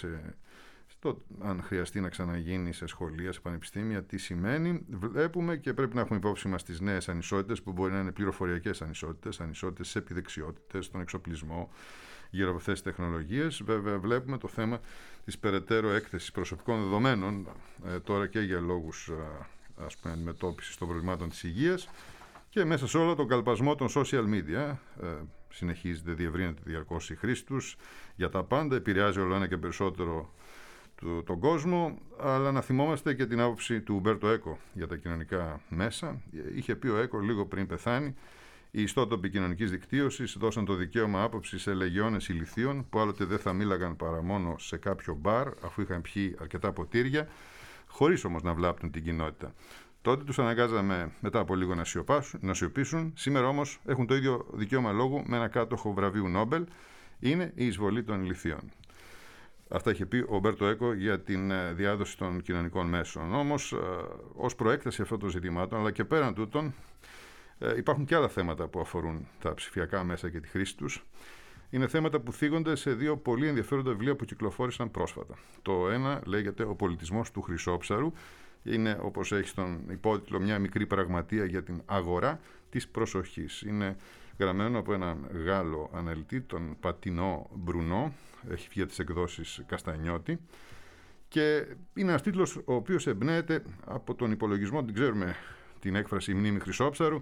αν χρειαστεί να ξαναγίνει σε σχολεία, σε πανεπιστήμια, τι σημαίνει. Βλέπουμε και πρέπει να έχουμε υπόψη μας τις νέες ανισότητες που μπορεί να είναι πληροφοριακές ανισότητες, ανισότητες σε επιδεξιότητες, στον εξοπλισμό, γύρω από αυτές τις τεχνολογίες. Βέβαια βλέπουμε το θέμα της περαιτέρω έκθεσης προσωπικών δεδομένων τώρα και για λόγους αντιμετώπισης των προβλημάτων της υγείας, και μέσα σε όλο τον καλπασμό των social media. Συνεχίζεται, διευρύνεται διαρκώς η χρήση τους για τα πάντα, επηρεάζει όλο ένα και περισσότερο τον κόσμο, αλλά να θυμόμαστε και την άποψη του Ουμπέρτο Έκο για τα κοινωνικά μέσα. Είχε πει ο Έκο λίγο πριν πεθάνει: οι ιστότοποι κοινωνικής δικτύωσης δώσαν το δικαίωμα άποψη σε λεγιώνες ηλιθίων που άλλοτε δεν θα μίλαγαν παρά μόνο σε κάποιο μπαρ αφού είχαν πιει αρκετά ποτήρια, χωρίς όμως να βλάπτουν την κοινότητα. Τότε τους αναγκάζαμε μετά από λίγο να σιωπήσουν. Σήμερα όμως έχουν το ίδιο δικαίωμα λόγου με ένα κάτοχο βραβείου Νόμπελ. Είναι η εισβολή των ηλιθίων. Αυτά είχε πει ο Ουμπέρτο Έκο για την διάδοση των κοινωνικών μέσων. Όμως, ως προέκταση αυτών των ζητημάτων, αλλά και πέραν τούτων, Υπάρχουν και άλλα θέματα που αφορούν τα ψηφιακά μέσα και τη χρήση τους. Είναι θέματα που θίγονται σε δύο πολύ ενδιαφέροντα βιβλία που κυκλοφόρησαν πρόσφατα. Το ένα λέγεται «Ο πολιτισμός του Χρυσόψαρου». Είναι, όπως έχει στον υπότιτλο, μια μικρή πραγματεία για την αγορά της προσοχής. Είναι γραμμένο από έναν Γάλλο αναλυτή, τον Πατινό Μπρουνό. Έχει βγει τις εκδόσεις Καστανιώτη. Και είναι ένας τίτλος ο οποίος εμπνέεται από τον υπολογισμό, την ξέρουμε την έκφραση «μνήμη Χρυσόψαρου».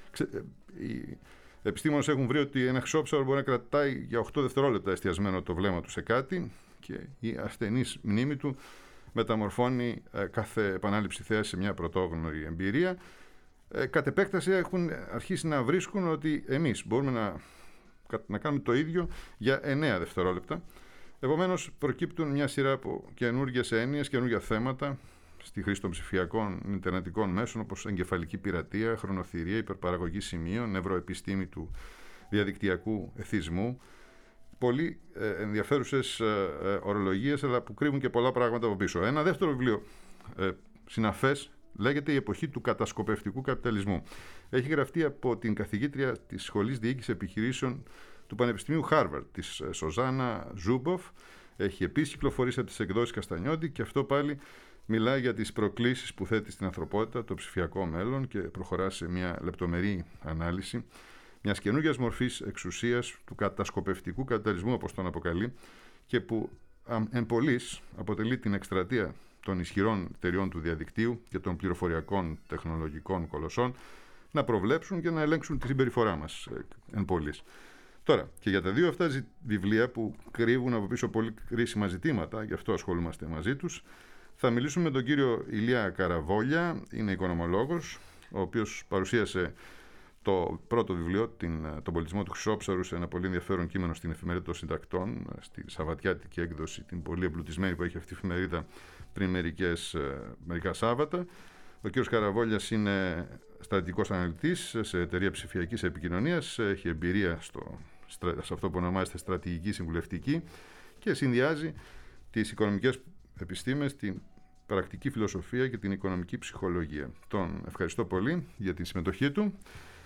Οι επιστήμονες έχουν βρει ότι ένα χρυσόψαρο μπορεί να κρατάει για 8 δευτερόλεπτα εστιασμένο το βλέμμα του σε κάτι και η ασθενής μνήμη του μεταμορφώνει κάθε επανάληψη θέαση σε μια πρωτόγνωρη εμπειρία. Κατ' επέκταση έχουν αρχίσει να βρίσκουν ότι εμείς μπορούμε να κάνουμε το ίδιο για 9 δευτερόλεπτα. Επομένως, προκύπτουν μια σειρά από καινούργιες έννοιες, καινούργια θέματα στη χρήση των ψηφιακών ιντερνετικών μέσων, όπως εγκεφαλική πειρατεία, χρονοθυρία, υπερπαραγωγή σημείων, νευροεπιστήμη του διαδικτυακού εθισμού. Πολύ ενδιαφέρουσες ορολογίες, αλλά που κρύβουν και πολλά πράγματα από πίσω. Ένα δεύτερο βιβλίο συναφές λέγεται «Η εποχή του κατασκοπευτικού καπιταλισμού». Έχει γραφτεί από την καθηγήτρια της Σχολής Διοίκησης Επιχειρήσεων του Πανεπιστημίου Χάρβαρντ, της Σοζάνα Ζούμποφ. Έχει επίσης κυκλοφορήσει από τις εκδόσεις Καστανιώτη και αυτό πάλι μιλάει για τις προκλήσεις που θέτει στην ανθρωπότητα το ψηφιακό μέλλον και προχωρά σε μια λεπτομερή ανάλυση μιας καινούργιας μορφής εξουσίας του κατασκοπευτικού καπιταλισμού, όπως τον αποκαλεί, και που εν πολλοίς αποτελεί την εκστρατεία των ισχυρών εταιριών του διαδικτύου και των πληροφοριακών τεχνολογικών κολοσσών να προβλέψουν και να ελέγξουν τη συμπεριφορά μας εν πολλοίς. Τώρα, και για τα δύο αυτά βιβλία που κρύβουν από πίσω πολύ κρίσιμα ζητήματα, γι' αυτό ασχολούμαστε μαζί τους, θα μιλήσουμε με τον κύριο Ηλία Καραβόλια. Είναι οικονομολόγος, ο οποίος παρουσίασε το πρώτο βιβλίο, τον πολιτισμό του Χρυσόψαρου, σε ένα πολύ ενδιαφέρον κείμενο στην Εφημερίδα των Συντακτών, στη σαββατιάτικη έκδοση, την πολύ εμπλουτισμένη που έχει αυτή η εφημερίδα πριν μερικά Σάββατα. Ο κ. Καραβόλιας είναι στρατηγικός αναλυτής σε εταιρεία ψηφιακής επικοινωνίας, έχει εμπειρία σε αυτό που ονομάζεται στρατηγική συμβουλευτική και συνδυάζει τις οικονομικές επιστήμες, την πρακτική φιλοσοφία και την οικονομική ψυχολογία. Τον ευχαριστώ πολύ για την συμμετοχή του.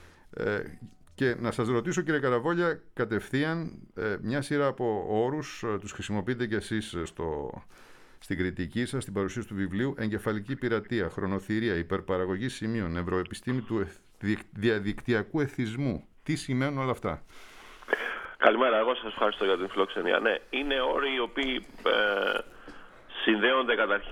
Και να σας ρωτήσω, κύριε Καραβόλια, κατευθείαν μια σειρά από όρους τους χρησιμοποιείτε κι εσείς στην κριτική σας, στην παρουσίαση του βιβλίου. Εγκεφαλική πειρατεία, χρονοθυρία, υπερπαραγωγή σημείων, νευροεπιστήμη του διαδικτυακού εθισμού. Τι σημαίνουν όλα αυτά? Καλημέρα, εγώ σας ευχαριστώ για την φιλοξενία. Ναι, είναι όροι οι οποίοι συνδέουν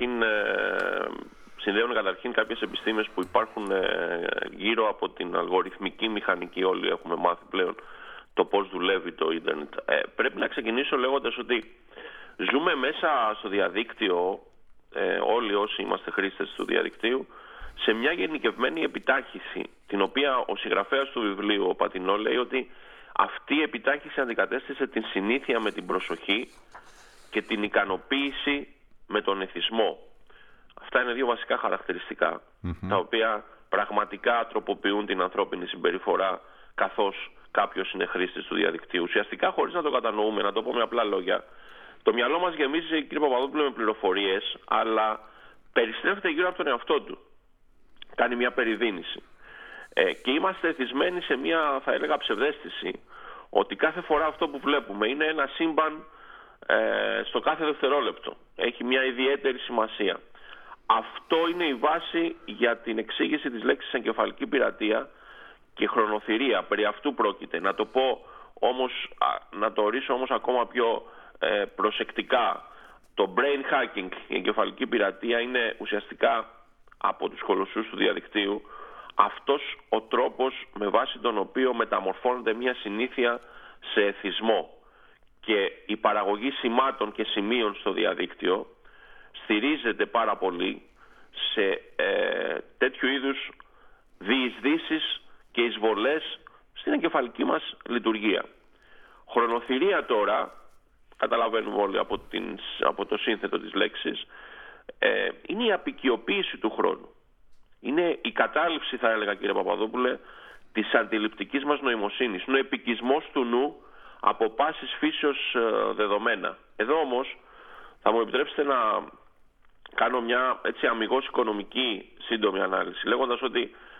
καταρχήν κάποιες επιστήμες που υπάρχουν γύρω από την αλγοριθμική μηχανική. Όλοι έχουμε μάθει πλέον το πώς δουλεύει το ίντερνετ. Πρέπει να ξεκινήσω λέγοντας ότι ζούμε μέσα στο διαδίκτυο, όλοι όσοι είμαστε χρήστες του διαδικτύου, σε μια γενικευμένη επιτάχυση, την οποία ο συγγραφέας του βιβλίου, ο Πατινό, λέει ότι αυτή η επιτάχυση αντικατέστησε την συνήθεια με την προσοχή και την ικανοποίηση με τον εθισμό. Αυτά είναι δύο βασικά χαρακτηριστικά, τα οποία πραγματικά τροποποιούν την ανθρώπινη συμπεριφορά καθώς κάποιος είναι χρήστης του διαδικτύου. Ουσιαστικά, χωρίς να το κατανοούμε, να το πω με απλά λόγια, το μυαλό μας γεμίζει, κύριε Παπαδόπουλο, με πληροφορίες, αλλά περιστρέφεται γύρω από τον εαυτό του. Κάνει μια περιδίνηση. Και είμαστε εθισμένοι σε μια, θα έλεγα, ψευδαίσθηση ότι κάθε φορά αυτό που βλέπουμε είναι ένα σύμπαν στο κάθε δευτερόλεπτο. Έχει μια ιδιαίτερη σημασία. Αυτό είναι η βάση για την εξήγηση της λέξης εγκεφαλική πειρατεία και χρονοθυρία. Περί αυτού πρόκειται. Να το πω όμως, να το ορίσω όμως ακόμα πιο προσεκτικά. Το brain hacking, η εγκεφαλική πειρατεία, είναι ουσιαστικά από τους κολοσσούς του διαδικτύου αυτός ο τρόπος με βάση τον οποίο μεταμορφώνεται μια συνήθεια σε εθισμό. Και η παραγωγή σημάτων και σημείων στο διαδίκτυο στηρίζεται πάρα πολύ σε τέτοιου είδους διεισδύσεις και εισβολές στην εγκεφαλική μας λειτουργία. Χρονοθυρία τώρα, καταλαβαίνουμε όλοι από το σύνθετο της λέξης, είναι η απικιοποίηση του χρόνου. Είναι η κατάληψη, θα έλεγα, κύριε Παπαδόπουλε, της αντιληπτικής μας νοημοσύνης. Είναι ο επικισμός του νου από πάσης φύσεως δεδομένα. Εδώ όμως θα μου επιτρέψετε να κάνω μια έτσι αμιγώς οικονομική σύντομη ανάλυση, λέγοντας ότι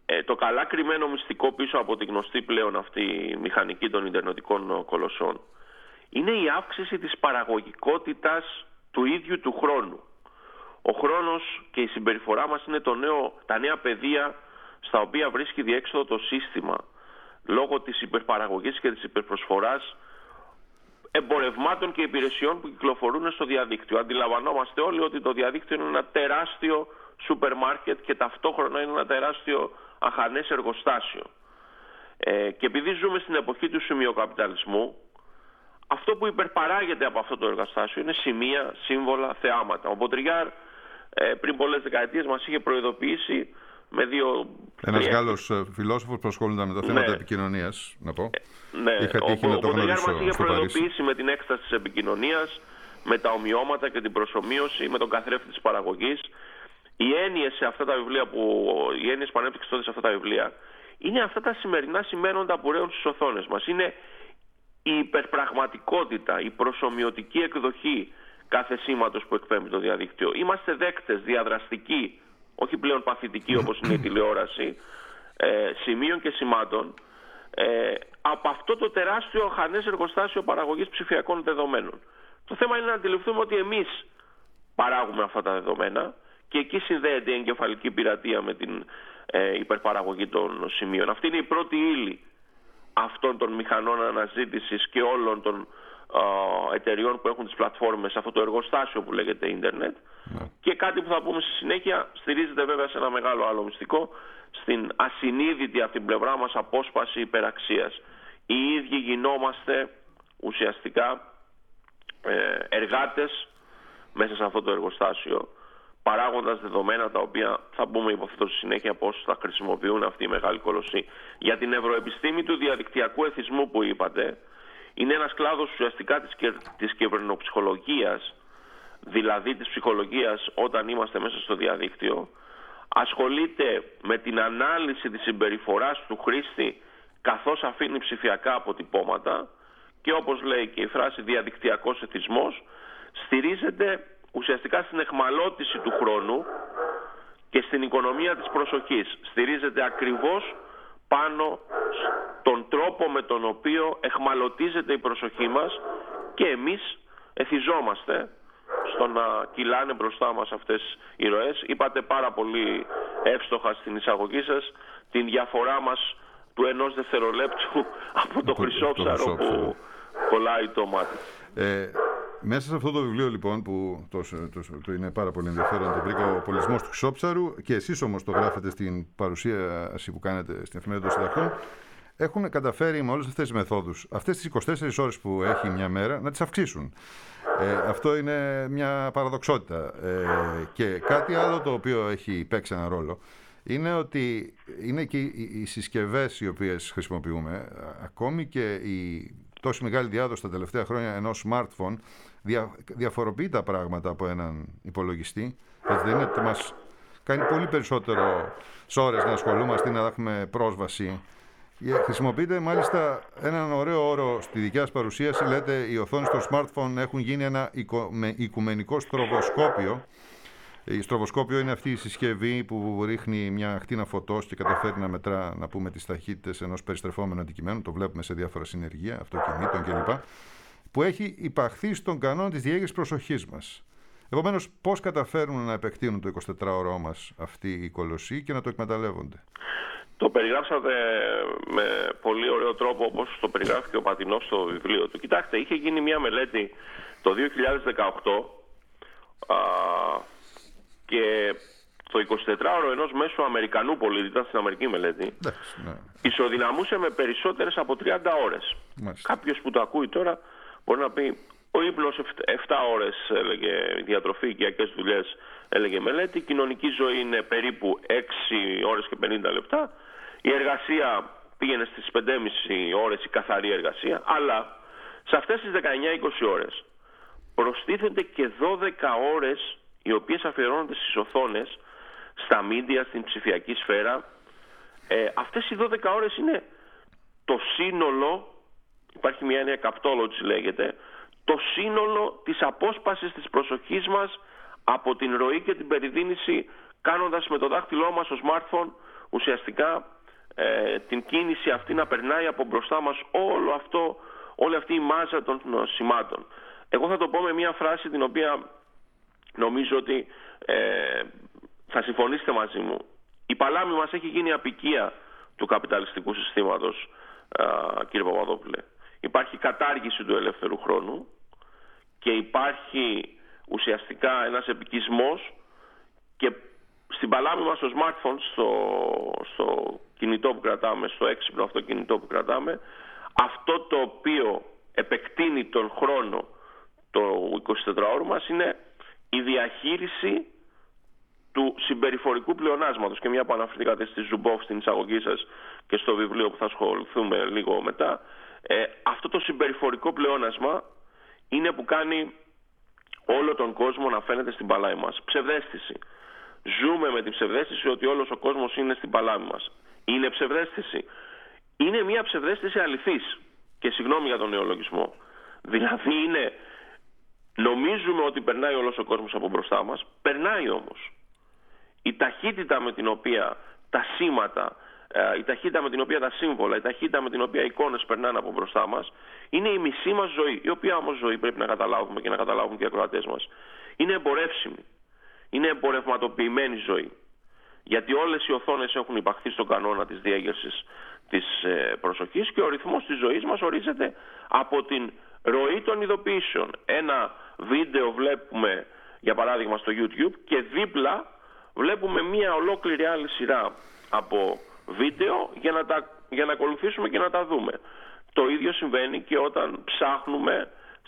το καλά κρυμμένο μυστικό πίσω από τη γνωστή πλέον αυτή μηχανική των ιντερνετικών κολοσσών είναι η αύξηση της παραγωγικότητας του ίδιου του χρόνου. Ο χρόνος και η συμπεριφορά μας είναι τα νέα πεδία στα οποία βρίσκει διέξοδο το σύστημα λόγω της υπερπαραγωγής και της υπερπροσφοράς εμπορευμάτων και υπηρεσιών που κυκλοφορούν στο διαδίκτυο. Αντιλαμβανόμαστε όλοι ότι το διαδίκτυο είναι ένα τεράστιο σούπερ μάρκετ και ταυτόχρονα είναι ένα τεράστιο αχανές εργοστάσιο. Και επειδή ζούμε στην εποχή του σημειοκαπιταλισμού, αυτό που υπερπαράγεται από αυτό το εργοστάσιο είναι σημεία, σύμβολα, θεάματα. Ο Μποντριάρ πριν πολλές δεκαετίες μας είχε προειδοποιήσει με ένας Γάλλος φιλόσοφος που ασχολούνταν με τα θέματα επικοινωνίας, να πω. Ναι, ο Μποντριάρ μας είχε προειδοποιήσει με την έκσταση της επικοινωνίας, με τα ομοιώματα και την προσομοίωση, με τον καθρέφτη της παραγωγής. Οι έννοιες σε αυτά τα βιβλία οι έννοιες που ανέπτυξε τότε σε αυτά τα βιβλία είναι αυτά τα σημερινά σημαίνοντα που ρέουν στις οθόνες μας. Είναι η υπερπραγματικότητα, η προσομοιωτική εκδοχή κάθε σήματος που εκπέμπει το διαδίκτυο. Είμαστε δέκτες, διαδραστικοί, όχι πλέον παθητικοί όπως είναι η τηλεόραση, σημείων και σημάτων, από αυτό το τεράστιο αχανές εργοστάσιο παραγωγής ψηφιακών δεδομένων. Το θέμα είναι να αντιληφθούμε ότι εμείς παράγουμε αυτά τα δεδομένα και εκεί συνδέεται η εγκεφαλική πειρατεία με την υπερπαραγωγή των σημείων. Αυτή είναι η πρώτη ύλη αυτών των μηχανών αναζήτησης και όλων των εταιριών που έχουν τις πλατφόρμες σε αυτό το εργοστάσιο που λέγεται ίντερνετ. Και κάτι που θα πούμε στη συνέχεια στηρίζεται βέβαια σε ένα μεγάλο άλλο μυστικό, στην ασυνείδητη από την πλευρά μας απόσπαση υπεραξίας. Οι ίδιοι γινόμαστε ουσιαστικά εργάτες μέσα σε αυτό το εργοστάσιο, παράγοντας δεδομένα τα οποία θα πούμε υποθέτω στη συνέχεια πώς θα χρησιμοποιούν αυτοί οι μεγάλοι κολοσσοί. Για την ευρωεπιστήμη του διαδικτυακού εθισμού που είπατε, είναι ένας κλάδος ουσιαστικά της κυβερνοψυχολογίας, δηλαδή της ψυχολογίας όταν είμαστε μέσα στο διαδίκτυο. Ασχολείται με την ανάλυση της συμπεριφοράς του χρήστη καθώς αφήνει ψηφιακά αποτυπώματα και όπως λέει και η φράση διαδικτυακός εθισμός, στηρίζεται ουσιαστικά στην εχμαλώτιση του χρόνου και στην οικονομία της προσοχής. Στηρίζεται ακριβώς πάνω στον τρόπο με τον οποίο εχμαλωτίζεται η προσοχή μας και εμείς εθιζόμαστε στο να κυλάνε μπροστά μας αυτές οι ροές. Είπατε πάρα πολύ εύστοχα στην εισαγωγή σας την διαφορά μας του 1 δευτερολέπτου από το χρυσόψαρο που κολλάει το μάτι. Μέσα σε αυτό το βιβλίο λοιπόν που το είναι πάρα πολύ ενδιαφέρον, το βρήκα, ο πολιτισμός του χρυσόψαρου, και εσείς όμως το γράφετε στην παρουσίαση που κάνετε στην Εφημερίδα των Συντακτών, έχουν καταφέρει με όλες αυτές τις μεθόδους αυτές τις 24 ώρες που έχει μια μέρα να τις αυξήσουν. Αυτό είναι μια παραδοξότητα. Και κάτι άλλο το οποίο έχει παίξει ένα ρόλο είναι ότι είναι και οι συσκευές οι οποίες χρησιμοποιούμε, ακόμη και η τόσο μεγάλη διάδοση τα τελευταία χρόνια ενός smartphone διαφοροποιεί τα πράγματα από έναν υπολογιστή. Έτσι δεν είναι ότι μας κάνει πολύ περισσότερο ώρες να ασχολούμαστε ή να έχουμε πρόσβαση. Χρησιμοποιείτε μάλιστα έναν ωραίο όρο στη δικιά σας παρουσίαση, λέτε οι οθόνες των smartphone έχουν γίνει ένα οικουμενικό στροβοσκόπιο. Η στροβοσκόπιο είναι αυτή η συσκευή που ρίχνει μια ακτίνα φωτός και καταφέρει να μετρά, να πούμε, τις ταχύτητες ενός περιστρεφόμενου αντικειμένου. Το βλέπουμε σε διάφορα συνεργεία, αυτοκινήτων κλπ. Που έχει υπαχθεί στον κανόνα της διέγερσης προσοχής μας. Επομένως, πώς καταφέρουν να επεκτείνουν το 24ωρό μας αυτοί οι κολοσσοί και να το εκμεταλλεύονται? Το περιγράψατε με πολύ ωραίο τρόπο, όπως το περιγράφει και ο Πατινός στο βιβλίο του. Κοιτάξτε, είχε γίνει μια μελέτη το 2018 και το 24ωρο ενός μέσου Αμερικανού πολίτη, ήταν στην Αμερική μελέτη, ισοδυναμούσε με περισσότερες από 30 ώρες. Κάποιος που το ακούει τώρα μπορεί να πει, ο ύπνος 7 ώρες έλεγε, η διατροφή, οικιακές δουλειές έλεγε μελέτη, η κοινωνική ζωή είναι περίπου 6 ώρες και 50 λεπτά, η εργασία πήγαινε στις 5,5 ώρες η καθαρή εργασία, αλλά σε αυτές τις 19-20 ώρες προστίθενται και 12 ώρες οι οποίες αφιερώνονται στις οθόνες, στα μίντια, στην ψηφιακή σφαίρα. Αυτές οι 12 ώρες είναι το σύνολο, υπάρχει μια έννοια καπτόλοτσι λέγεται, το σύνολο της απόσπασης της προσοχής μας από την ροή και την περιδίνηση, κάνοντας με το δάχτυλό μας στο smartphone ουσιαστικά την κίνηση αυτή να περνάει από μπροστά μας όλη αυτή η μάζα των σημάτων. Εγώ θα το πω με μια φράση την οποία νομίζω ότι θα συμφωνήσετε μαζί μου. Η παλάμη μας έχει γίνει απικία του καπιταλιστικού συστήματος, κύριε Παπαδόπουλε. Υπάρχει κατάργηση του ελεύθερου χρόνου και υπάρχει ουσιαστικά ένας επικισμός, και στην παλάμη μας στο smartphone, στο κινητό που κρατάμε, στο έξυπνο αυτό κινητό που κρατάμε, αυτό το οποίο επεκτείνει τον χρόνο του 24ωρου μας είναι η διαχείριση του συμπεριφορικού πλεονάσματος. Και μια που αναφερθήκατε στη Ζουμπόφ στην εισαγωγή σας και στο βιβλίο που θα ασχοληθούμε λίγο μετά, αυτό το συμπεριφορικό πλεόνασμα είναι που κάνει όλο τον κόσμο να φαίνεται στην παλάμη μας. Ψευδαίσθηση. Ζούμε με την ψευδαίσθηση ότι όλος ο κόσμος είναι στην παλάμη μας. Είναι ψευδαίσθηση. Είναι μια ψευδαίσθηση αληθής. Και συγγνώμη για τον νεολογισμό. Δηλαδή νομίζουμε ότι περνάει όλος ο κόσμος από μπροστά μας. Περνάει όμως. Η ταχύτητα με την οποία τα σήματα, η ταχύτητα με την οποία τα σύμβολα, η ταχύτητα με την οποία οι εικόνες περνάνε από μπροστά μας, είναι η μισή μας ζωή. Η οποία όμως ζωή πρέπει να καταλάβουμε και να καταλάβουν και οι ακροατές μας. Είναι εμπορεύσιμη. Είναι εμπορευματοποιημένη ζωή. Γιατί όλες οι οθόνες έχουν υπαχθεί στον κανόνα της διέγερσης της προσοχής και ο ρυθμός της ζωής μας ορίζεται από την ροή των ειδοποιήσεων. Ένα βίντεο βλέπουμε, για παράδειγμα, στο YouTube και δίπλα βλέπουμε μια ολόκληρη άλλη σειρά από βίντεο για να ακολουθήσουμε και να τα δούμε. Το ίδιο συμβαίνει και όταν ψάχνουμε,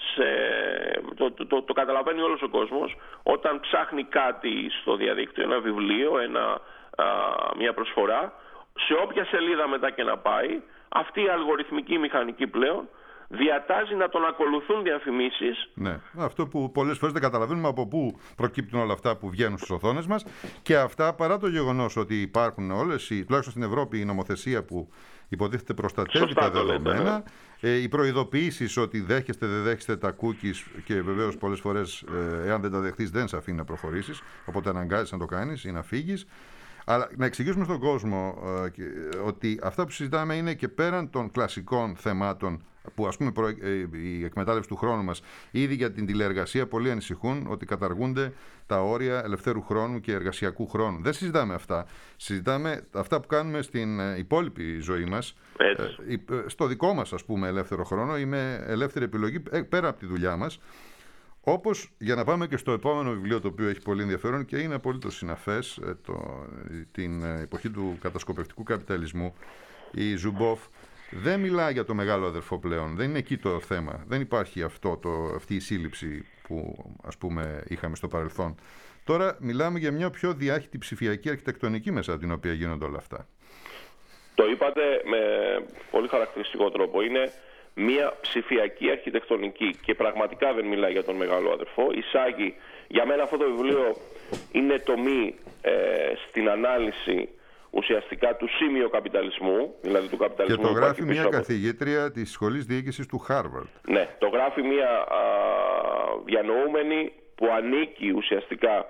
το καταλαβαίνει όλος ο κόσμος, όταν ψάχνει κάτι στο διαδίκτυο, ένα βιβλίο, μια προσφορά, σε όποια σελίδα μετά και να πάει, αυτή η αλγοριθμική μηχανική πλέον διατάζει να τον ακολουθούν διαφημίσεις. Ναι, αυτό που πολλές φορές δεν καταλαβαίνουμε από πού προκύπτουν όλα αυτά που βγαίνουν στις οθόνες μας, και αυτά παρά το γεγονός ότι υπάρχουν όλες, τουλάχιστον στην Ευρώπη, η νομοθεσία που υποτίθεται προστατεύει τα δεδομένα, οι προειδοποιήσεις ότι δέχεστε, δεν δέχεστε τα cookies, και βεβαίως πολλές φορές εάν δεν τα δεχτείς δεν σε αφήνει να προχωρήσεις, οπότε αναγκάζεις να το κάνεις ή να φύγεις. Αλλά να εξηγήσουμε στον κόσμο ότι αυτά που συζητάμε είναι και πέραν των κλασικών θεμάτων που, ας πούμε, η εκμετάλλευση του χρόνου μας, ήδη για την τηλεεργασία πολλοί ανησυχούν ότι καταργούνται τα όρια ελευθέρου χρόνου και εργασιακού χρόνου. Δεν συζητάμε αυτά. Συζητάμε αυτά που κάνουμε στην υπόλοιπη ζωή μας. Στο δικό μας, ας πούμε, ελεύθερο χρόνο, ή με ελεύθερη επιλογή πέρα από τη δουλειά μας. Όπως, για να πάμε και στο επόμενο βιβλίο, το οποίο έχει πολύ ενδιαφέρον και είναι απολύτως συναφές, την εποχή του κατασκοπευτικού καπιταλισμού, η Ζουμπόφ δεν μιλά για το μεγάλο αδερφό πλέον. Δεν είναι εκεί το θέμα. Δεν υπάρχει αυτή η σύλληψη που, ας πούμε, είχαμε στο παρελθόν. Τώρα μιλάμε για μια πιο διάχυτη ψηφιακή αρχιτεκτονική μέσα από την οποία γίνονται όλα αυτά. Το είπατε με πολύ χαρακτηριστικό τρόπο. Είναι μια ψηφιακή αρχιτεκτονική και πραγματικά δεν μιλάει για τον μεγάλο αδερφό. Εισάγει, για μένα αυτό το βιβλίο είναι τομή στην ανάλυση ουσιαστικά του σήμειο καπιταλισμού, δηλαδή του καπιταλισμού. Και το γράφει μια καθηγήτρια της Σχολής Διοίκησης του Χάρβαρντ. Ναι, το γράφει μια διανοούμενη που ανήκει ουσιαστικά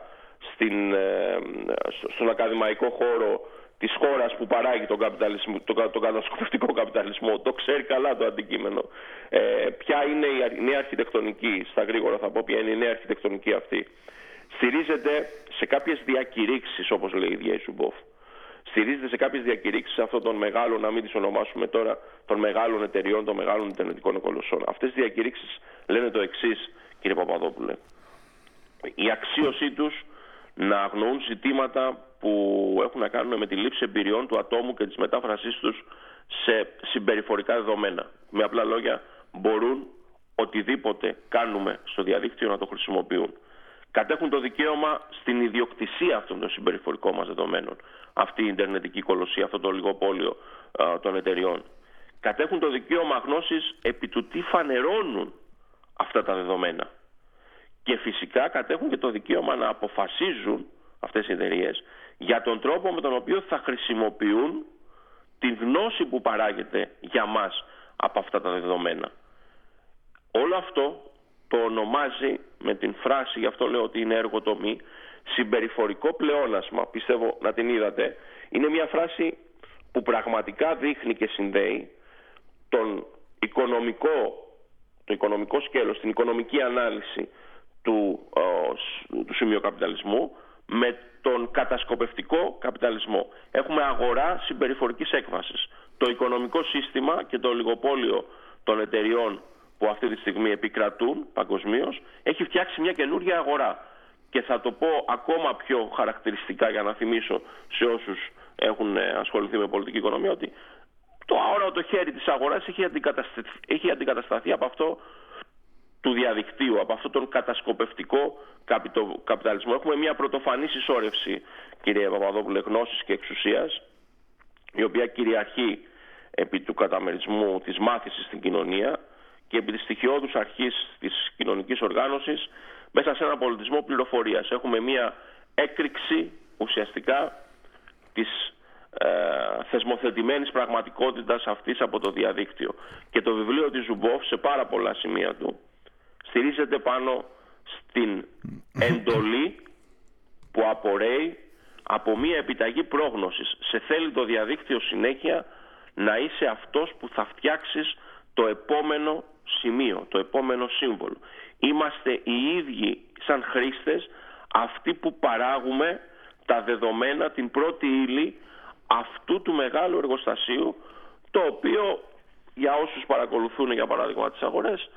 στον ακαδημαϊκό χώρο της χώρας που παράγει τον κατασκοπευτικό καπιταλισμό. Το ξέρει καλά το αντικείμενο. Ποια είναι η νέα αρχιτεκτονική, στα γρήγορα θα πω ποια είναι η νέα αρχιτεκτονική αυτή. Στηρίζεται σε κάποιες διακηρύξεις, όπως λέει η ίδια η Ζουμπόφ. Στηρίζεται σε κάποιες διακηρύξεις αυτών των μεγάλων, να μην τις ονομάσουμε τώρα, των μεγάλων εταιριών, των μεγάλων ιντερνετικών κολοσσών. Αυτές οι διακηρύξεις λένε το εξής, κύριε Παπαδόπουλε. Η αξίωσή τους να αγνοούν ζητήματα που έχουν να κάνουν με τη λήψη εμπειριών του ατόμου και της μετάφρασής τους σε συμπεριφορικά δεδομένα. Με απλά λόγια, μπορούν οτιδήποτε κάνουμε στο διαδίκτυο να το χρησιμοποιούν. Κατέχουν το δικαίωμα στην ιδιοκτησία αυτών των συμπεριφορικών μας δεδομένων. Αυτή η ιντερνετική κολοσσία, αυτό το λιγοπόλιο των εταιριών. Κατέχουν το δικαίωμα γνώσης επί του τι φανερώνουν αυτά τα δεδομένα. Και φυσικά κατέχουν και το δικαίωμα να αποφασίζουν αυτές οι εταιρείες για τον τρόπο με τον οποίο θα χρησιμοποιούν την γνώση που παράγεται για μας από αυτά τα δεδομένα. Όλο αυτό το ονομάζει με την φράση, γι' αυτό λέω ότι είναι έργο τομή, συμπεριφορικό πλεόνασμα. Πιστεύω να την είδατε. Είναι μια φράση που πραγματικά δείχνει και συνδέει το οικονομικό σκέλος, την οικονομική ανάλυση του σημειοκαπιταλισμού με τον κατασκοπευτικό καπιταλισμό. Έχουμε αγορά συμπεριφορικής έκβασης. Το οικονομικό σύστημα και το ολιγοπόλιο των εταιριών που αυτή τη στιγμή επικρατούν παγκοσμίως έχει φτιάξει μια καινούργια αγορά. Και θα το πω ακόμα πιο χαρακτηριστικά για να θυμίσω σε όσους έχουν ασχοληθεί με πολιτική οικονομία ότι το αόρατο χέρι της αγοράς έχει αντικατασταθεί από αυτό του διαδικτύου, από αυτόν τον κατασκοπευτικό καπιταλισμό. Έχουμε μια πρωτοφανή συσσόρευση, κύριε Παπαδόπουλε, γνώσης και εξουσίας, η οποία κυριαρχεί επί του καταμερισμού της μάθησης στην κοινωνία και επί της στοιχειώδους αρχής της κοινωνικής οργάνωσης μέσα σε ένα πολιτισμό πληροφορίας. Έχουμε μια έκρηξη ουσιαστικά της θεσμοθετημένης πραγματικότητας αυτής από το διαδίκτυο. Και το βιβλίο της Ζουμπόφ σε πάρα πολλά σημεία του στηρίζεται πάνω στην εντολή που απορρέει από μια επιταγή πρόγνωσης. Σε θέλει το διαδίκτυο συνέχεια να είσαι αυτός που θα φτιάξεις το επόμενο σημείο, το επόμενο σύμβολο. Είμαστε οι ίδιοι σαν χρήστες αυτοί που παράγουμε τα δεδομένα, την πρώτη ύλη αυτού του μεγάλου εργοστασίου, το οποίο για όσους παρακολουθούν για παράδειγμα τις αγορές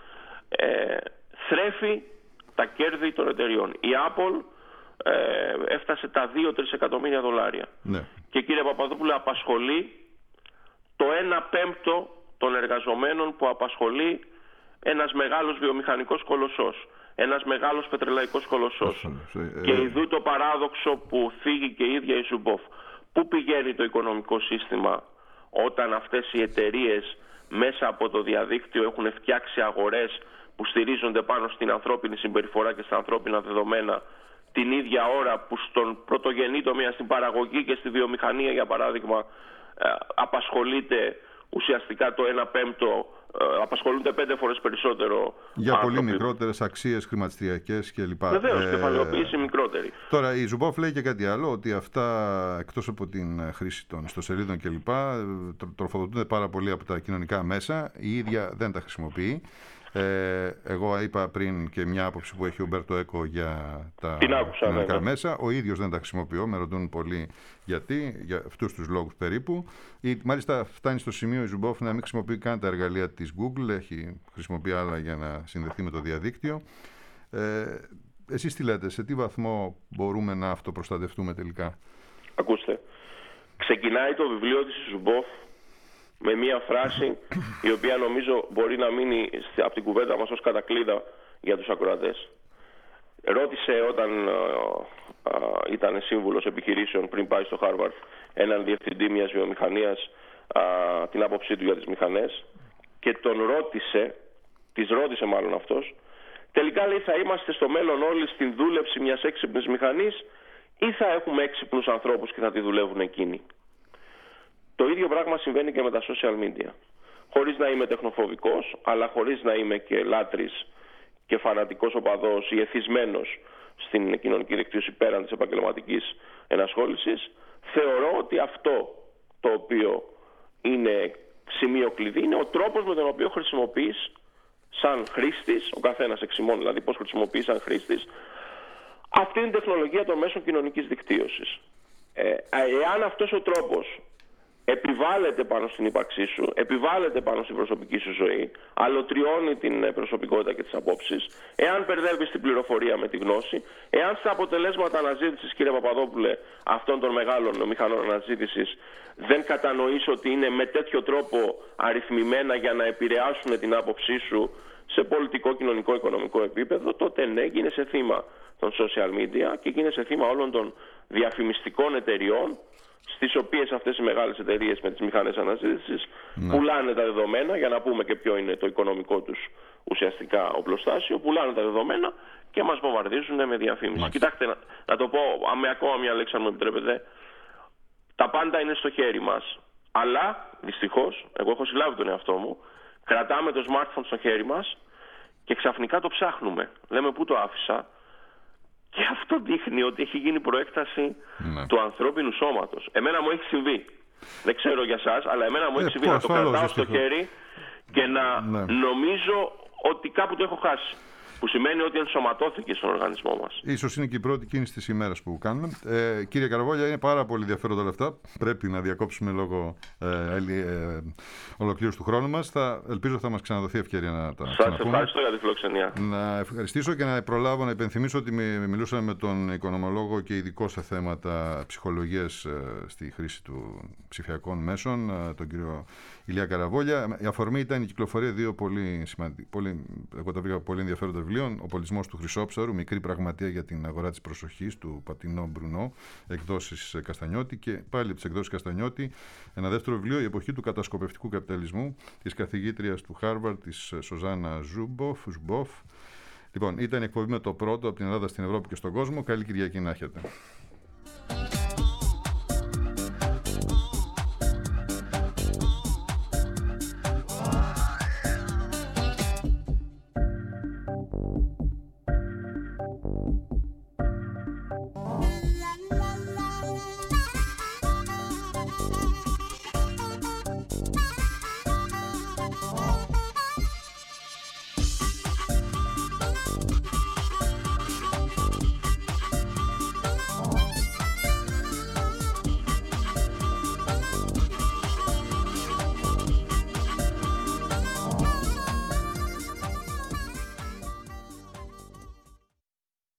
θρέφει τα κέρδη των εταιριών. Η Apple έφτασε τα 2-3 εκατομμύρια δολάρια. Ναι. Και κύριε Παπαδόπουλε, απασχολεί το 1/5 των εργαζομένων που απασχολεί ένας μεγάλος βιομηχανικός κολοσσός, ένας μεγάλος πετρελαϊκός κολοσσός. Και ειδού το παράδοξο που θίγει και η ίδια η Ζουμπόφ. Πού πηγαίνει το οικονομικό σύστημα όταν αυτές οι εταιρείες μέσα από το διαδίκτυο έχουν φτιάξει αγορές που στηρίζονται πάνω στην ανθρώπινη συμπεριφορά και στα ανθρώπινα δεδομένα, την ίδια ώρα που στον πρωτογενή τομέα, στην παραγωγή και στη βιομηχανία για παράδειγμα, απασχολείται ουσιαστικά το 1/5, απασχολούνται 5 φορές περισσότερο για άνθρωποι. Πολύ μικρότερες αξίες χρηματιστηριακές κλπ. Βεβαίως, κεφαλαιοποίηση μικρότερη. Τώρα η Ζουμπόφ λέει και κάτι άλλο, ότι αυτά εκτός από την χρήση των ιστοσελίδων κλπ. Τροφοδοτούνται πάρα πολύ από τα κοινωνικά μέσα, η ίδια δεν τα χρησιμοποιεί. Εγώ είπα πριν και μια άποψη που έχει ο Ομπέρτο Έκο για τα κοινωνικά μέσα. Ο ίδιος δεν τα χρησιμοποιώ, με ρωτούν πολύ γιατί, για αυτούς τους λόγους περίπου. Μάλιστα φτάνει στο σημείο η Ζουμπόφ να μην χρησιμοποιεί καν τα εργαλεία της Google, χρησιμοποιεί άλλα για να συνδεθεί με το διαδίκτυο. Εσείς τι λέτε, σε τι βαθμό μπορούμε να αυτοπροστατευτούμε τελικά? Ακούστε, ξεκινάει το βιβλίο της Ζουμπόφ με μία φράση η οποία νομίζω μπορεί να μείνει από την κουβέντα μας ως κατακλείδα για τους ακροατές. Ρώτησε όταν ήταν σύμβουλος επιχειρήσεων πριν πάει στο Χάρβαρντ έναν διευθυντή μιας βιομηχανίας την άποψή του για τις μηχανές και της ρώτησε μάλλον αυτός, τελικά λέει θα είμαστε στο μέλλον όλοι στην δούλεψη μιας έξυπνης μηχανής ή θα έχουμε έξυπνους ανθρώπους και θα τη δουλεύουν εκείνοι? Το ίδιο πράγμα συμβαίνει και με τα social media. Χωρίς να είμαι τεχνοφοβικός, αλλά χωρίς να είμαι και λάτρης και φανατικός οπαδός ή εθισμένος στην κοινωνική δικτύωση πέραν της επαγγελματικής ενασχόλησης, θεωρώ ότι αυτό το οποίο είναι σημείο κλειδί είναι ο τρόπος με τον οποίο χρησιμοποιείς σαν χρήστης, ο καθένας εξημών δηλαδή πώς χρησιμοποιείς σαν χρήστης, αυτή την τεχνολογία των μέσων κοινωνικής δικτύωσης. Εάν αυτός ο τρόπος επιβάλλεται πάνω στην ύπαρξή σου, επιβάλλεται πάνω στην προσωπική σου ζωή, αλωτριώνει την προσωπικότητα και τις απόψεις, εάν μπερδεύεις την πληροφορία με τη γνώση, εάν στα αποτελέσματα αναζήτησης, κύριε Παπαδόπουλε, αυτών των μεγάλων μηχανών αναζήτησης, δεν κατανοείς ότι είναι με τέτοιο τρόπο αριθμημένα για να επηρεάσουν την άποψή σου σε πολιτικό, κοινωνικό, οικονομικό επίπεδο, τότε ναι, γίνεσαι θύμα των social media και γίνεσαι θύμα όλων των διαφημιστικών εταιριών, στις οποίες αυτές οι μεγάλες εταιρείες με τις μηχανές αναζήτησης πουλάνε τα δεδομένα, για να πούμε και ποιο είναι το οικονομικό τους ουσιαστικά οπλοστάσιο, πουλάνε τα δεδομένα και μας βομβαρδίζουν με διαφήμιση. Κοιτάξτε, να το πω με ακόμα μια λέξη αν μου επιτρέπετε, τα πάντα είναι στο χέρι μας, αλλά δυστυχώς, εγώ έχω συλλάβει τον εαυτό μου, κρατάμε το smartphone στο χέρι μας και ξαφνικά το ψάχνουμε. Λέμε πού το άφησα. Και αυτό δείχνει ότι έχει γίνει προέκταση του ανθρώπινου σώματος. Εμένα μου έχει συμβεί. Δεν ξέρω για σας, αλλά εμένα μου έχει συμβεί να το κρατάω στο χέρι και να νομίζω ότι κάπου το έχω χάσει. Που σημαίνει ότι ενσωματώθηκε στον οργανισμό μας. Ίσως είναι και η πρώτη κίνηση της ημέρας που κάνουμε. Κύριε Καραβόλια, είναι πάρα πολύ ενδιαφέροντα όλα αυτά. Πρέπει να διακόψουμε λόγω ολοκλήρωσης του χρόνου μας. Ελπίζω θα μας ξαναδοθεί ευκαιρία να τα ξαναπούμε. Σας ευχαριστώ για τη φιλοξενία. Να ευχαριστήσω και να προλάβω να υπενθυμίσω ότι μιλούσαμε με τον οικονομολόγο και ειδικό σε θέματα ψυχολογίας στη χρήση του ψηφιακών μέσων, τον κύριο Ηλία Καραβόλια. Η αφορμή ήταν η κυκλοφορία δύο εγώ τα βρήκα πολύ ενδιαφέροντα βιβλίων. Ο πολιτισμός του Χρυσόψαρου, μικρή πραγματεία για την αγορά της προσοχής, του Πατινό Μπρουνό, εκδόσεις Καστανιώτη, και πάλι από τις εκδόσεις Καστανιώτη ένα δεύτερο βιβλίο, η εποχή του κατασκοπευτικού καπιταλισμού, της καθηγήτριας του Χάρβαρντ, της Σοζάνα Ζουμπόφ. Λοιπόν, ήταν η εκπομπή με το πρώτο από την Ελλάδα στην Ευρώπη και στον κόσμο. Καλή Κυριακή να έχετε.